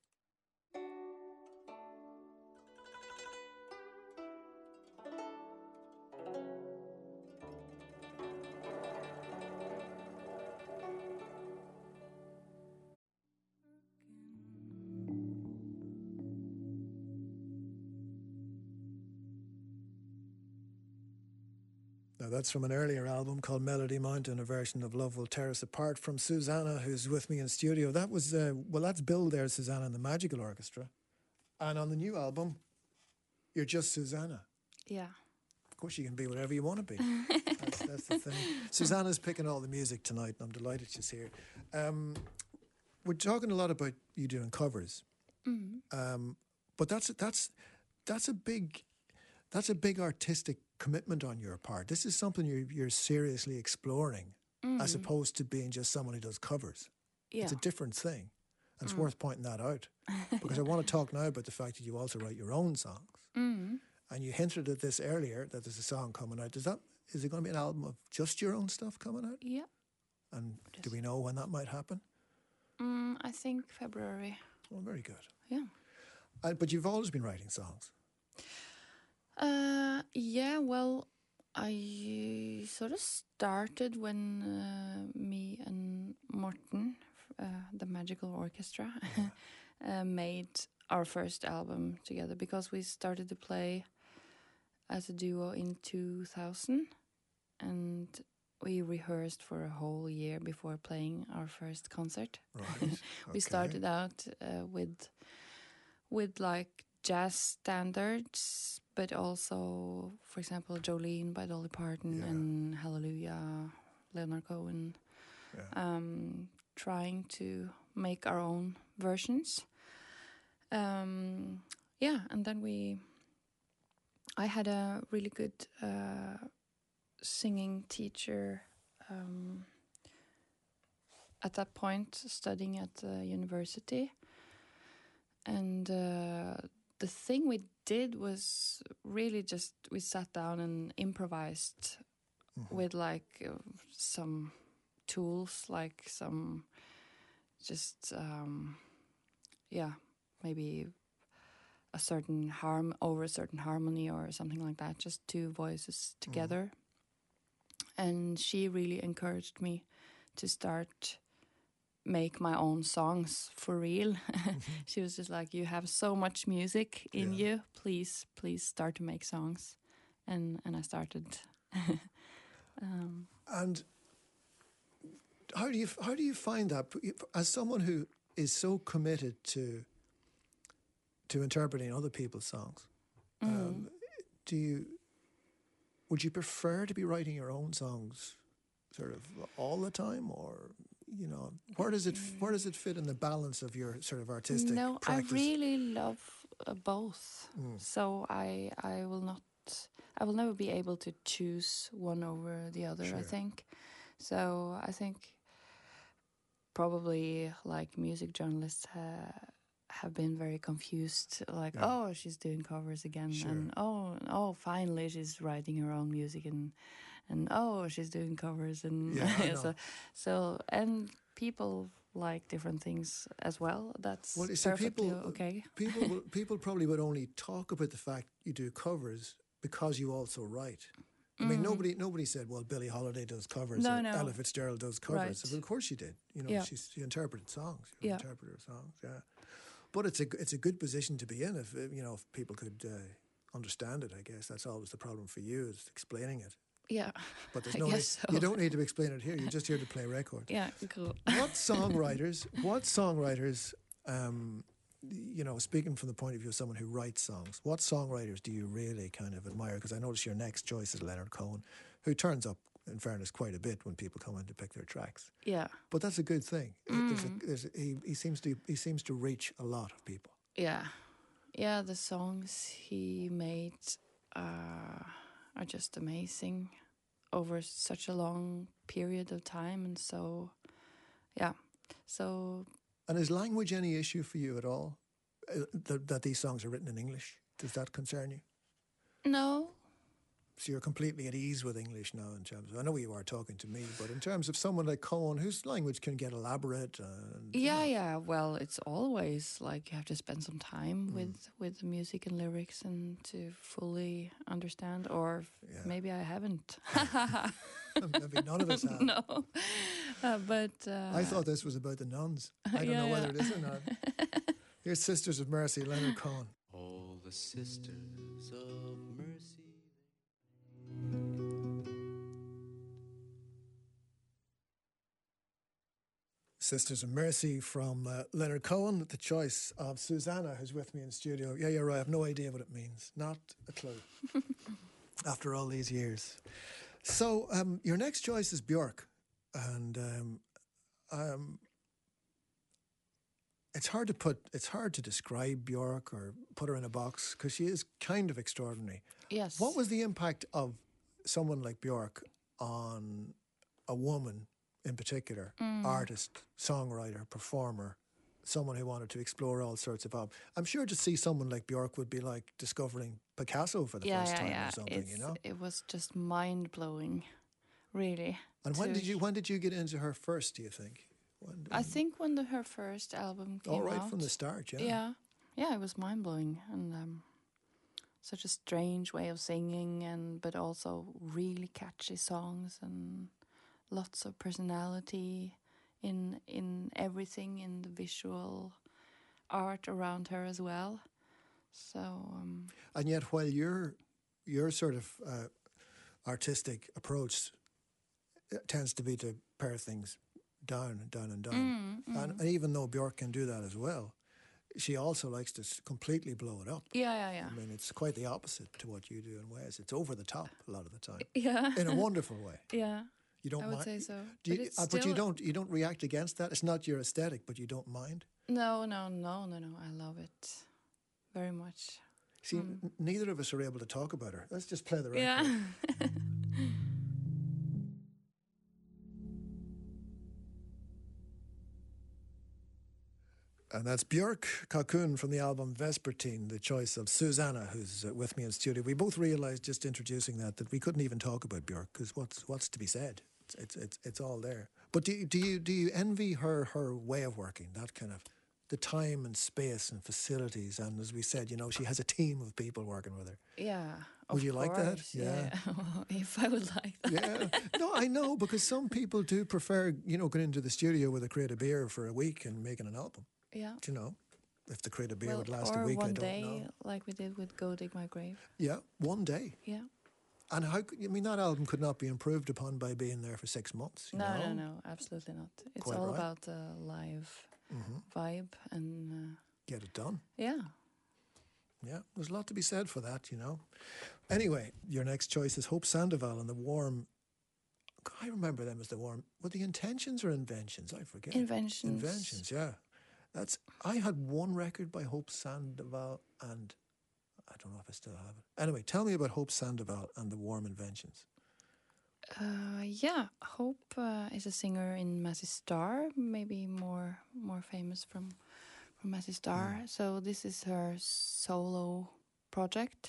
Now, that's from an earlier album called Melody Mountain, a version of Love Will Tear Us Apart from Susanna, who's with me in studio. That was, uh, well, that's Bill there, Susanna, and the Magical Orchestra. And on the new album, you're just Susanna. Yeah. Of course, you can be whatever you want to be. that's, that's the thing. Susanna's picking all the music tonight, and I'm delighted she's here. Um, we're talking a lot about you doing covers. Mm. Um, but that's that's that's a big that's a big artistic commitment on your part. This is something you're you're seriously exploring, Mm. as opposed to being just someone who does covers. Yeah. It's a different thing, and it's Mm. worth pointing that out. Because I want to talk now about the fact that you also write your own songs, Mm. and you hinted at this earlier that there's a song coming out. Does that is it going to be an album of just your own stuff coming out? Yeah. And do Just- we know when that might happen? Mm, I think February. Well, very good. Yeah. Uh, but you've always been writing songs. Uh, yeah, well, I sort of started when uh, me and Morten, uh, the Magical Orchestra, uh, made our first album together, because we started to play as a duo in two thousand, and we rehearsed for a whole year before playing our first concert. Right. We Okay. started out uh, with with like jazz standards, but also, for example, Jolene by Dolly Parton Yeah. and Hallelujah, Leonard Cohen, Yeah. um, trying to make our own versions. Um, yeah, and then we, I had a really good uh, singing teacher um, at that point, studying at the university. And uh, the thing we did was really just, we sat down and improvised Mhm. with like uh, some tools, like some just, um, yeah, maybe a certain harm over a certain harmony or something like that, just two voices together. And she really encouraged me to start make my own songs for real. She was just like, you have so much music in Yeah. you, please please start to make songs. And and I started. um, And how do you how do you find that, as someone who is so committed to to interpreting other people's songs? mm, Um, do you would you prefer to be writing your own songs, sort of all the time, or you know, where does it where does it fit in the balance of your sort of artistic no, practice? I really love uh, both. Mm. So I I will not I will never be able to choose one over the other, Sure. I think. So I think probably like music journalists ha- have been very confused, like, Yeah. oh, she's doing covers again, Sure. and oh, oh, finally she's writing her own music, and and oh, she's doing covers, and Yeah, I know. so so and people like different things as well. That's Well, you see, perfectly people- okay. People will, people probably would only talk about the fact you do covers because you also write. I mean, Mm. nobody nobody said, well, Billie Holiday does covers, No, or no. Ella Fitzgerald does covers. Right. So of course she did. You know, Yeah. she's, she interpreted songs. You're Yeah. an interpreter of songs, yeah. But it's a it's a good position to be in if uh, you know if people could uh, understand it. I guess that's always the problem for you, is explaining it. Yeah, But there's I no need, guess so. you don't need to explain it here. You're just here to play records. yeah, cool. What songwriters? What songwriters? Um, you know, speaking from the point of view of someone who writes songs, what songwriters do you really kind of admire? Because I notice your next choice is Leonard Cohen, who turns up, in fairness, quite a bit when people come in to pick their tracks. Yeah, But that's a good thing. There's a, Mm. there's a, he, he seems to he seems to reach a lot of people. yeah, yeah. The songs he made uh, are just amazing over such a long period of time, and so yeah, so And is language any issue for you at all? uh, that, that these songs are written in English? Does that concern you? No. So you're completely at ease with English now in terms of, I know you are talking to me, but in terms of someone like Cohen, whose language can get elaborate. And, you Yeah, know, yeah. Well, it's always like you have to spend some time Mm. with with the music and lyrics and to fully understand. Or Yeah. maybe I haven't. Maybe none of us have. No, uh, but uh, I thought this was about the nuns. I don't yeah, know whether yeah. it is or not. Here's Sisters of Mercy, Leonard Cohen. All the sisters of mercy. Sisters of Mercy from uh, Leonard Cohen, the choice of Susanna, who's with me in studio. Yeah, you're right. I have no idea what it means. Not a clue. After all these years. So um, your next choice is Björk. And um, um, it's hard to put, it's hard to describe Björk or put her in a box because she is kind of extraordinary. Yes. What was the impact of someone like Björk on a woman in particular, Mm. artist, songwriter, performer, someone who wanted to explore all sorts of... Ob- I'm sure to see someone like Björk would be like discovering Picasso for the yeah, first yeah, time yeah. or something, It's, you know? It was just mind blowing, really. And when to- did you when did you get into her first, do you think? When, I think when the, her first album came all right out. from the start, yeah. Yeah, yeah, it was mind blowing and um, such a strange way of singing, and but also really catchy songs and lots of personality in in everything, in the visual art around her as well. So um, And yet, while your your sort of uh, artistic approach uh, tends to be to pare things down and down and down, mm, mm. and, and even though Björk can do that as well, she also likes to s- completely blow it up. yeah, yeah, yeah, I mean, it's quite the opposite to what you do in ways. It's over the top a lot of the time, yeah, in a wonderful way. yeah. You don't I would mind. say so. Do you, but it's uh, but you still- don't. You don't react against that. It's not your aesthetic, but you don't mind. No, no, no, no, no. I love it very much. See, Mm. n- neither of us are able to talk about her. Let's just play the record. Yeah. And that's Björk Cocoon from the album Vespertine, the choice of Susanna, who's uh, with me in studio. We both realised just introducing that that we couldn't even talk about Björk because what's what's to be said? It's it's it's, it's all there. But do you, do you do you envy her her way of working? That kind of the time and space and facilities, and as we said, you know, she has a team of people working with her. Yeah. Would of you like that? course, Yeah. If I would like that. Yeah, no, I know because some people do prefer, you know, going into the studio with a crate of beer for a week and making an album. Yeah. You know, if the crate of beer Well, would last or a week, one I don't day, know. like we did with Go Dig My Grave. Yeah, one day. Yeah. And how? could- I mean, that album could not be improved upon by being there for six months. you No, know? no, no, absolutely not. It's Quite all right. about the live Mhm. vibe and uh, Get it done. yeah. Yeah, there's a lot to be said for that, you know. Anyway, your next choice is Hope Sandoval and the Warm. I remember them as the Warm. Were the Intentions or Inventions? I forget. Inventions. Inventions, yeah. That's. I had one record by Hope Sandoval, and I don't know if I still have it. Anyway, tell me about Hope Sandoval and the Warm Inventions. Uh, yeah, Hope uh, is a singer in Massey Star, maybe more more famous from from Massey Star. So this is her solo project.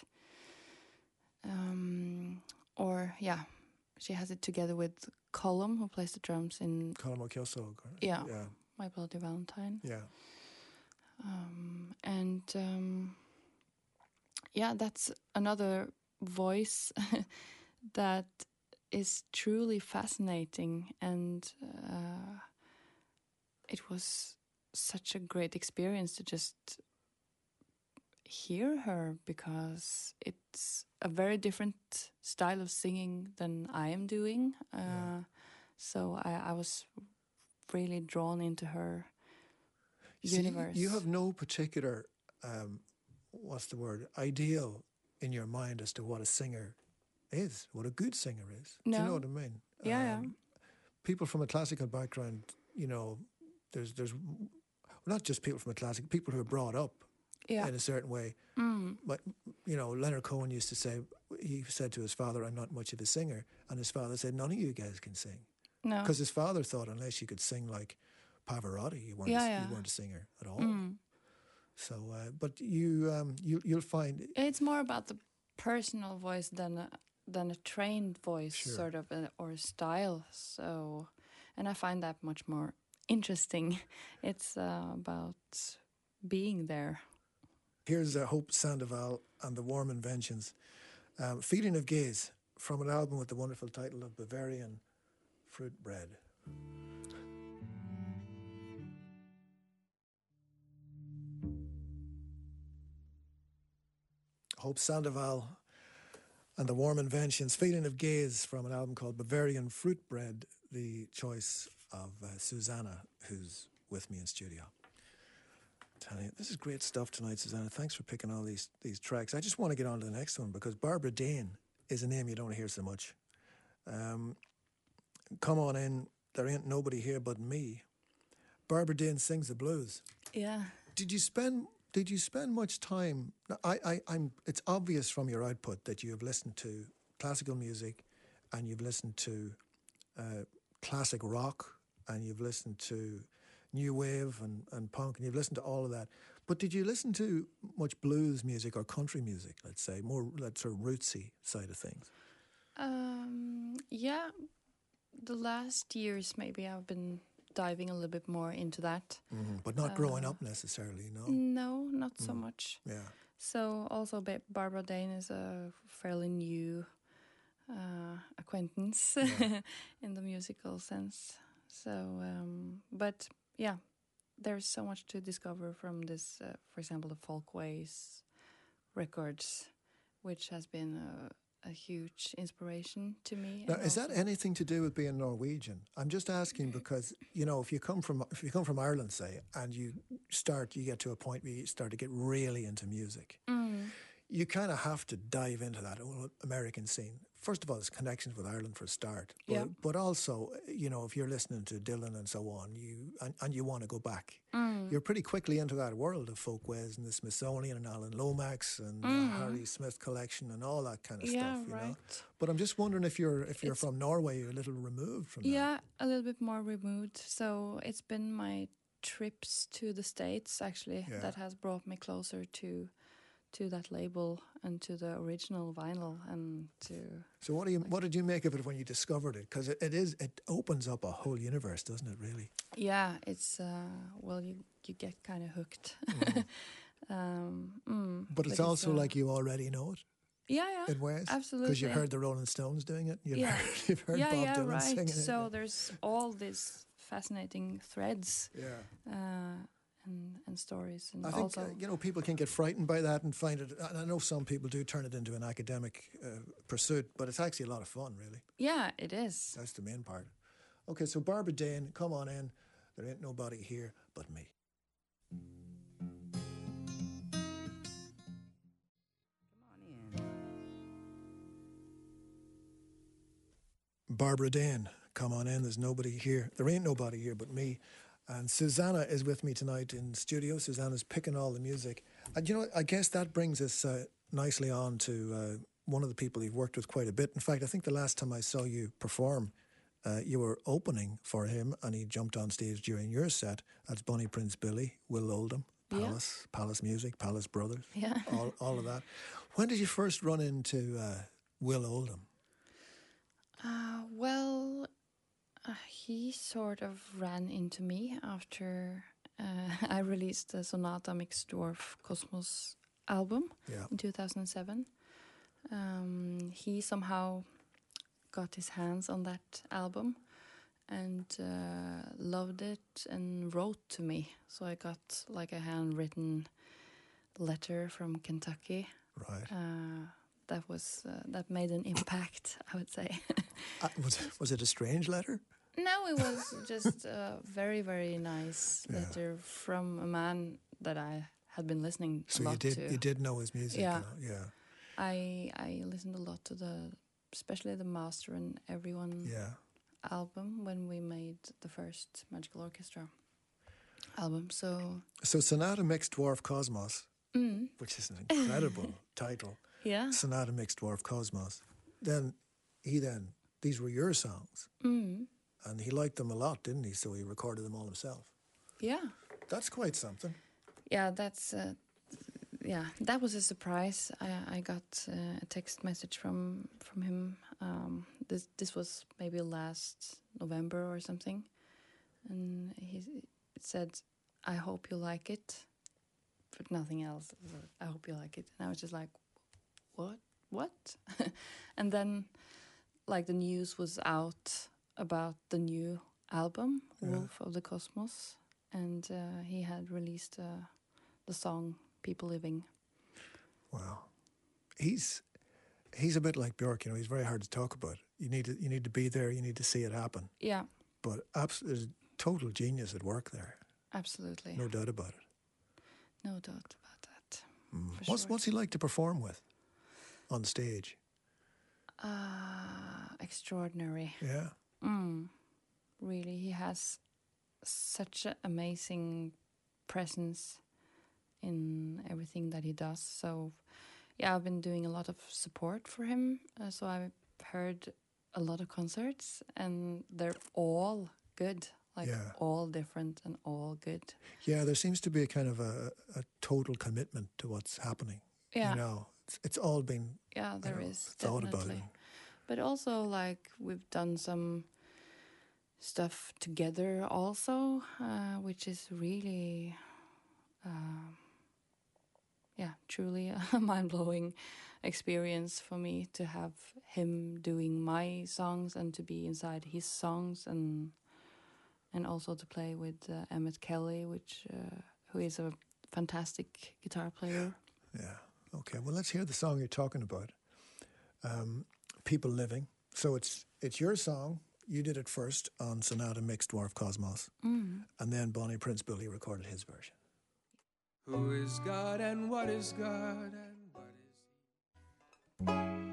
Um, or yeah, she has it together with Colum, who plays the drums in Colm O'Kilsog. Yeah. Yeah. My Bloody Valentine. Yeah. Um, and um, yeah, that's another voice that is truly fascinating, and uh, it was such a great experience to just hear her, because it's a very different style of singing than I am doing. Uh, Yeah. So I, I was really drawn into her See, universe. you have no particular, um, what's the word, ideal in your mind as to what a singer is, what a good singer is. Do you No. know what I mean? Yeah, yeah. Um, People from a classical background, you know, there's, there's not just people from a classic, people who are brought up yeah. in a certain way. Mm. But, you know, Leonard Cohen used to say, he said to his father, I'm not much of a singer. And his father said, none of you guys can sing. No. Because his father thought unless you could sing like Pavarotti, you weren't, Yeah, a, yeah. you weren't a singer at all. Mm. So, uh, but you, um, you, you'll find It's more about the personal voice than a, than a trained voice, Sure. sort of, uh, or style. So, and I find that much more interesting. It's uh, about being there. here's uh, Hope Sandoval and the Warm Inventions. Um, Feeling of Gaze from an album with the wonderful title of Bavarian Fruit Bread. Hope Sandoval and the Warm Inventions, Feeling of Gaze from an album called Bavarian Fruit Bread, the choice of uh, Susanna, who's with me in studio. Telling you, this is great stuff tonight, Susanna. Thanks for picking all these these tracks. I just want to get on to the next one because Barbara Dane is a name you don't hear so much. Um, come on in, there ain't nobody here but me. Barbara Dane sings the blues. Yeah. Did you spend Did you spend much time? I, I, I'm. It's obvious from your output that you have listened to classical music, and you've listened to uh, classic rock, and you've listened to new wave and, and punk, and you've listened to all of that. But did you listen to much blues music or country music? Let's say more that sort of rootsy side of things. Um, yeah, the last years maybe I've been diving a little bit more into that. Mm-hmm. But not growing up necessarily, no. No, not so Mm. much. Yeah. So also Ba- Barbara Dane is a fairly new uh, acquaintance Yeah. in the musical sense. So, um, but yeah, there's so much to discover from this, uh, for example, the Folkways records, which has been a, a huge inspiration to me. Now, and is that also- anything to do with being Norwegian? I'm just asking because you know if you come from if you come from Ireland, say, and you start, you get to a point where you start to get really into music. Mm. You kind of have to dive into that whole American scene. First of all, it's connections with Ireland for a start, but, Yeah. but also, you know, if you're listening to Dylan and so on, you and, and you want to go back, Mm. you're pretty quickly into that world of Folkways and the Smithsonian and Alan Lomax and the Mhm. Harry Smith collection and all that kind of Yeah, stuff. You know, right. but I'm just wondering if you're if you're It's- from Norway, you're a little removed from that. Yeah, a little bit more removed. So it's been my trips to the States actually Yeah. that has brought me closer to to that label and to the original vinyl and to So what do you what did you make of it when you discovered it? Because it, it is it opens up a whole universe, doesn't it? Really. yeah, it's uh well you you get kind of hooked. um, mm, But it's also uh, like you already know it yeah, yeah, in ways. absolutely. Because you've heard the Rolling Stones doing it. You've Yeah. heard, you've heard yeah, Bob yeah, Dylan right. singing it. So there's all these fascinating threads Yeah. uh, and and stories, and I think, also uh, you know, people can get frightened by that and find it, and I know some people do turn it into an academic uh, pursuit, but it's actually a lot of fun, really. yeah, it is. That's the main part. Okay, so Barbara Dane, come on in. There ain't nobody here but me. Barbara Dane, come on in. There's nobody here. There ain't nobody here but me. And Susanna is with me tonight in studio. Susanna's picking all the music. And you know, I guess that brings us uh, nicely on to uh, one of the people you've worked with quite a bit. In fact, I think the last time I saw you perform, uh, you were opening for him and he jumped on stage during your set. That's Bunny Prince Billy, Will Oldham, Yeah. Palace, Palace Music, Palace Brothers, Yeah. all, all of that. When did you first run into uh, Will Oldham? Uh, well, uh, he sort of ran into me after uh, I released the Sonata Mixed Dwarf Cosmos album Yeah. in two thousand seven. Um, he somehow got his hands on that album and uh, loved it and wrote to me. So I got like a handwritten letter from Kentucky. Right. Uh, that was uh, that made an impact, I would say. Uh, was, was it a strange letter? No, it was just a very, very nice Yeah. letter from a man that I had been listening So a lot you did to. you did know his music? Yeah. You know? Yeah. I I listened a lot to the, especially the Master and Everyone Yeah. album when we made the first Magical Orchestra album. So So Sonata Mixed Dwarf Cosmos, mm, which is an incredible title. yeah, Sonata Mixed Dwarf Cosmos. Then he then these were your songs, mm, and he liked them a lot, didn't he? So he recorded them all himself. yeah, That's quite something. Yeah, that's uh, yeah, that was a surprise. I, I got uh, a text message from from him. Um, this this was maybe last November or something, and he said, "I hope you like it," but nothing else. I hope you like it, and I was just like, "What? What?" And then, like, the news was out about the new album, Yeah. Wolf of the Cosmos, and uh, he had released uh, the song "People Living." Wow. He's he's a bit like Björk, you know, he's very hard to talk about. You need to you need to be there, you need to see it happen. Yeah, But abs- there's total genius at work there. absolutely. No doubt about it. No doubt about that. Mm. For What's sure. what's he like to perform with on stage? Uh, extraordinary. Yeah. Mm, really, he has such an amazing presence in everything that he does. So, yeah, I've been doing a lot of support for him. Uh, so I've heard a lot of concerts, and they're all good. Like Yeah. all different and all good. Yeah, there seems to be a kind of a, a total commitment to what's happening. Yeah, You know, it's, it's all been yeah, there know, is thought about definitely. it. But also, like, we've done some stuff together also, uh, which is really, um, yeah, truly a mind-blowing experience for me to have him doing my songs and to be inside his songs, and and also to play with uh, Emmett Kelly, which uh, who is a fantastic guitar player. Yeah. Okay. Well, let's hear the song you're talking about. Um, People Living. So it's it's your song. You did it first on Sonata Mixed Dwarf Cosmos, Mm. and then Bonnie Prince Billy recorded his version. Who is God and what is God and what is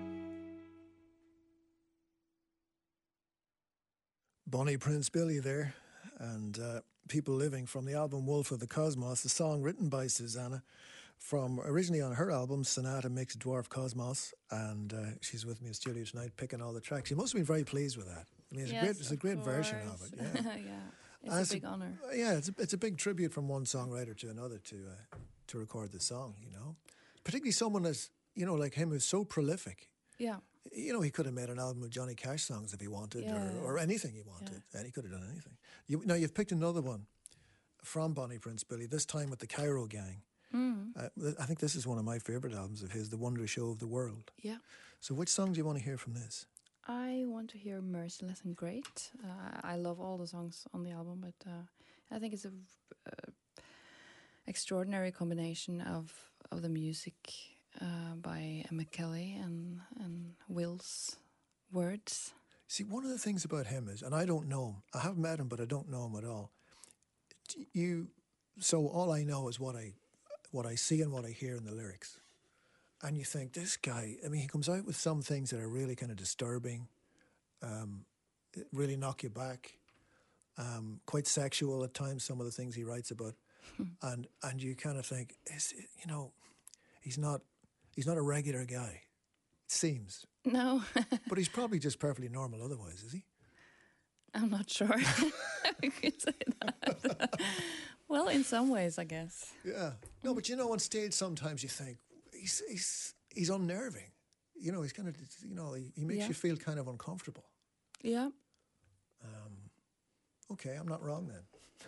Bonnie Prince Billy there, and uh, People Living from the album Wolf of the Cosmos, a song written by Susanna from originally on her album Sonata Mixed Dwarf Cosmos, and uh, she's with me in studio tonight picking all the tracks. You must have been very pleased with that. I mean, it's Yes, a great, it's a of great version of course. it. Yeah, Yeah, it's Uh, a big honor. Yeah, it's a, it's a big tribute from one songwriter to another to uh, to record the song. You know, particularly someone as you know like him who's so prolific. Yeah, You know, he could have made an album of Johnny Cash songs if he wanted, Yeah. or, or anything he wanted, and he could have done anything. You, now you've picked another one from Bonnie Prince Billy. This time with the Cairo Gang. mm. Uh, th- I think this is one of my favourite albums of his, The Wonder Show of the World. Yeah. So, which song do you want to hear from this? I want to hear Merciless and Great. Uh, I love all the songs on the album, but uh, I think it's a uh, extraordinary combination of of the music uh, by Emma Kelly and and Will's words. See, one of the things about him is, and I don't know him. I have met him, but I don't know him at all. D- You, so all I know is what I, what I see and what I hear in the lyrics, and you think this guy. I mean, he comes out with some things that are really kind of disturbing, um, it really knock you back, um, quite sexual at times. Some of the things he writes about, and and you kind of think, is it, you know, he's not, he's not a regular guy. It seems, No, but he's probably just perfectly normal. Otherwise, is he? I'm not sure. I could say that. Well, in some ways, I guess. Yeah. No, but you know, on stage, sometimes you think he's he's he's unnerving. You know, he's kind of you know he, he makes Yeah. you feel kind of uncomfortable. Yeah. Um, okay, I'm not wrong then.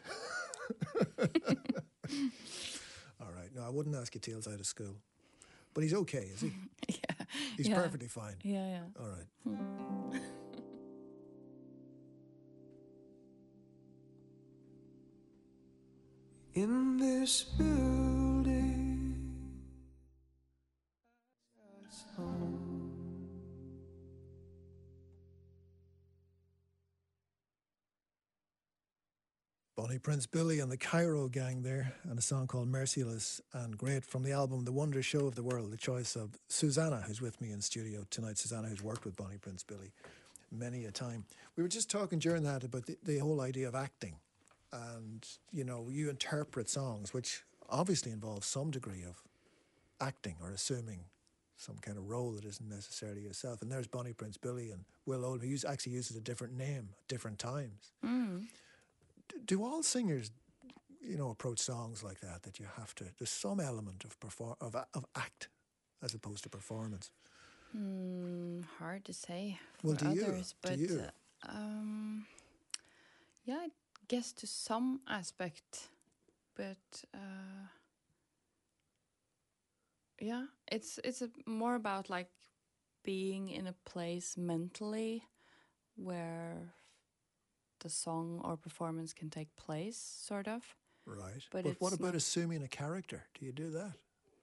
All right. No, I wouldn't ask you Tales out of school, but he's okay, is he? Yeah. He's Yeah. perfectly fine. Yeah, yeah. All right. in this building? Us home. Bonnie Prince Billy and the Cairo Gang there, and a song called Merciless and Great from the album The Wonder Show of the World, the choice of Susanna, who's with me in studio tonight. Susanna, who's worked with Bonnie Prince Billy many a time. We were just talking during that about the, the whole idea of acting. And, you know, you interpret songs, which obviously involves some degree of acting or assuming some kind of role that isn't necessarily yourself. And there's Bonnie Prince Billy and Will Oldham, who use, actually uses a different name at different times. Mm. D- do all singers you know, approach songs like that, that you have to, there's some element of perform of, a- of act as opposed to performance? Hmm, hard to say for Well, do you? others, Do but you? uh, um, yeah, I guess to some aspect, but uh, yeah, it's it's a, more about like being in a place mentally where the song or performance can take place, sort of. Right. But But what it's about not- assuming a character? Do you do that?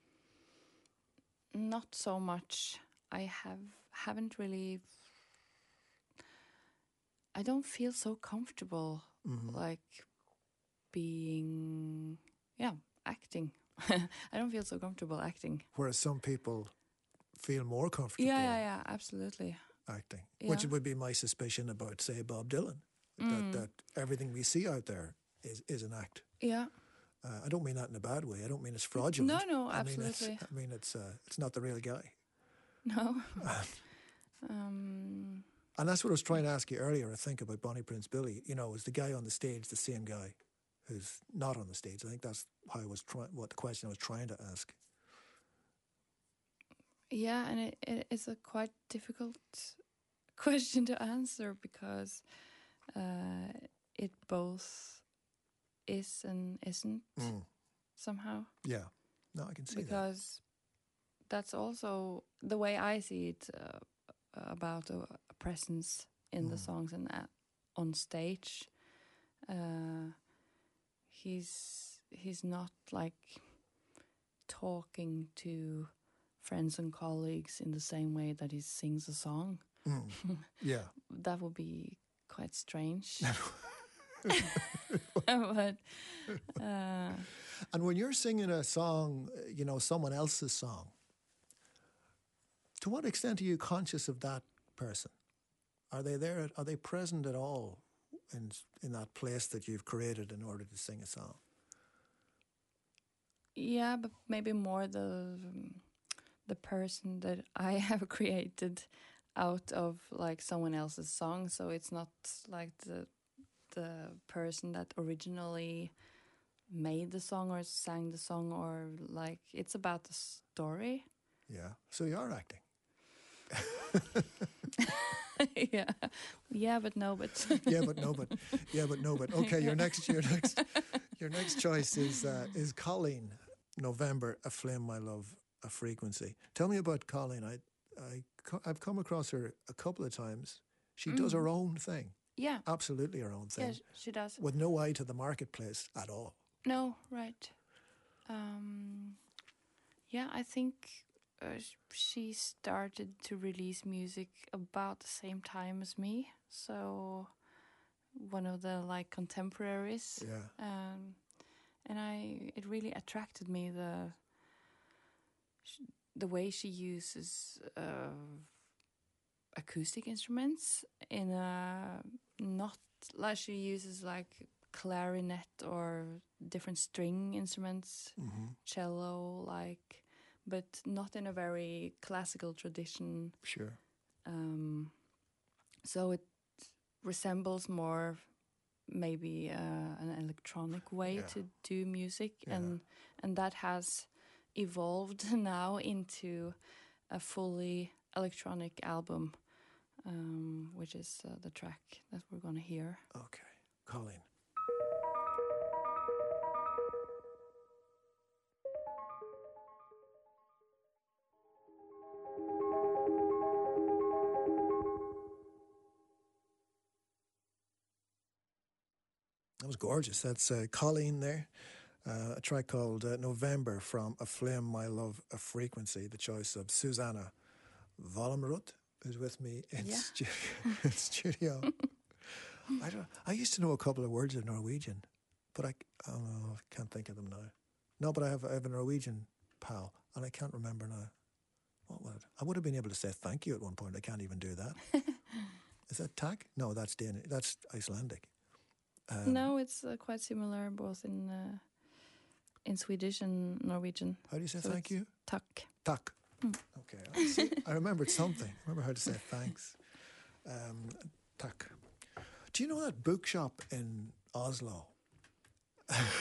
Not so much. I have haven't really. I don't feel so comfortable, Mhm. like being, yeah, acting. I don't feel so comfortable acting. Whereas some people feel more comfortable Yeah, yeah, yeah, absolutely. acting, which Yeah. would be my suspicion about, say, Bob Dylan, Mm. that, that everything we see out there is, is an act. Yeah. Uh, I don't mean that in a bad way. I don't mean it's fraudulent. No, no, I mean it's, absolutely. I mean it's, uh, it's not the real guy. No. um, And that's what I was trying to ask you earlier, I think, about Bonnie Prince Billy. You know, is the guy on the stage the same guy who's not on the stage? I think that's how I was trying, what the question I was trying to ask. yeah, and it, it is a quite difficult question to answer because uh, it both is and isn't Mm. somehow. Yeah. No, I can see that. Because that's also the way I see it uh, about a, a presence in the Mm. songs and uh, on stage. Uh, he's he's not like talking to friends and colleagues in the same way that he sings a song. Mm. Yeah. That would be quite strange. But uh, And when you're singing a song, uh, you know, someone else's song, to what extent are you conscious of that person? Are they there? Are they present at all in in that place that you've created in order to sing a song? yeah, but maybe more the um, the person that I have created out of like someone else's song. So it's not like the the person that originally made the song or sang the song, or like it's about the story. Yeah. So you are acting. yeah, yeah, but no, but Yeah, but no, but yeah, but no, but okay. Your next, your next, your next choice is uh, is Colleen. November, a flame, my love, a frequency. Tell me about Colleen. I, I, co- I've come across her a couple of times. She does her own thing, yeah, absolutely her own thing, yeah, sh- she does. with no eye to the marketplace at all. No, right. Um, yeah, I think uh, sh- she started to release music about the same time as me. So one of the like contemporaries. Yeah. Um, and I, it really attracted me the sh- the way she uses uh, acoustic instruments in a not like she uses like clarinet or different string instruments, Hmm. cello, like, but not in a very classical tradition. Sure. Um, so it resembles more maybe uh, an electronic way Yeah. to do music, Yeah. and and that has evolved now into a fully electronic album, um, which is uh, the track that we're gonna hear. Okay. Colleen. That was gorgeous. That's uh, Colleen there. Uh, a track called uh, November from A Flame, My Love, A Frequency, the choice of Susanna Vollenrud, who's with me in, Yeah. stu- in studio. I, don't, I used to know a couple of words of Norwegian, but I, oh, no, I can't think of them now. No, but I have, I have a Norwegian pal, and I can't remember now. What would it? I would have been able to say thank you at one point. I can't even do that. Is that tak? No, that's Danish. That's Icelandic. Um, No, it's uh, quite similar both in uh, in Swedish and Norwegian. How do you say So thank it's you? Tak. Tak. Mm. Okay. I, see, I remembered something. I remember how to say thanks. Um, tak. Do you know that bookshop in Oslo?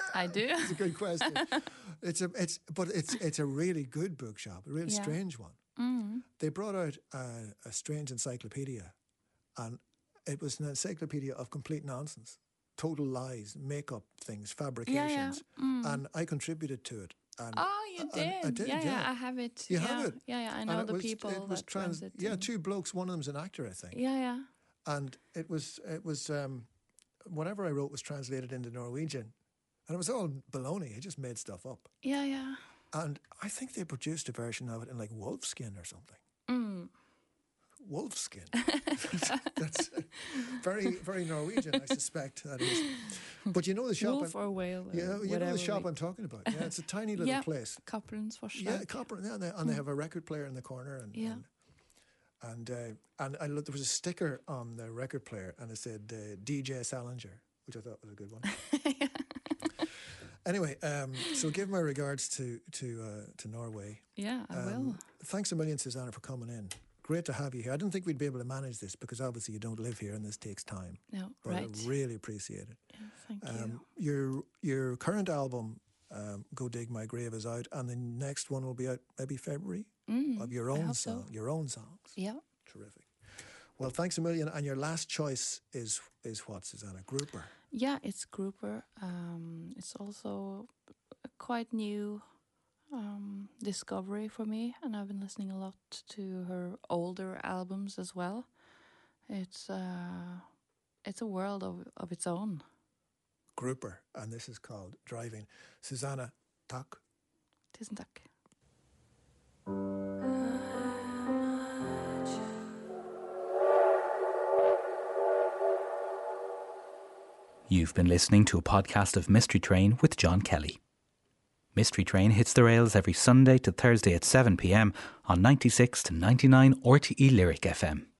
I do. It's a good question. It's a it's but it's it's a really good bookshop, a really Yeah. strange one. Mm. They brought out a, a strange encyclopedia, and it was an encyclopedia of complete nonsense, total lies, make-up things, fabrications, Mm. and I contributed to it. And Oh, you and did. I did, yeah, yeah. I have it. You yeah. have it? Yeah, yeah. I And know it the was- people it was that trans- runs it. Yeah, and- two blokes. One of them's an actor, I think. Yeah, yeah. And it was it was um, whatever I wrote was translated into Norwegian, and it was all baloney. I just made stuff up. Yeah, yeah. And I think they produced a version of it in like wolfskin or something. Mm. Wolfskin. That's very, very Norwegian, I suspect that is. But you know the shop. Wolf I'm, or whale. Or yeah, you know whatever the shop we- I'm talking about. Yeah, it's a tiny little Yeah. place. Kappelens Forslag. Yeah, copper. Yeah, and they, and they have a record player in the corner, and Yeah. and and, uh, and I looked, there was a sticker on the record player, and it said uh, D J Salinger, which I thought was a good one. Anyway, um, so give my regards to to uh, to Norway. Yeah, I will. Um, thanks a million, Susanna, for coming in. Great to have you here. I didn't think we'd be able to manage this because obviously you don't live here and this takes time. No, But right. I really appreciate it. Yeah, thank Um, you. your your current album, um, Go Dig My Grave, is out, and the next one will be out maybe February Mm, of your I own hope song, so. your own songs. Yeah. Terrific. Well, thanks a million. And your last choice is is what, Susanna? Grouper. Yeah, it's Grouper. Um, it's also a quite new um, discovery for me, and I've been listening a lot to her older albums as well. It's uh, it's a world of, of its own. Grouper, and this is called Driving. Susanna, takk. Tusen takk. You've been listening to a podcast of Mystery Train with John Kelly. Mystery Train hits the rails every Sunday to Thursday at seven p m on ninety-six to ninety-nine R T E Lyric F M.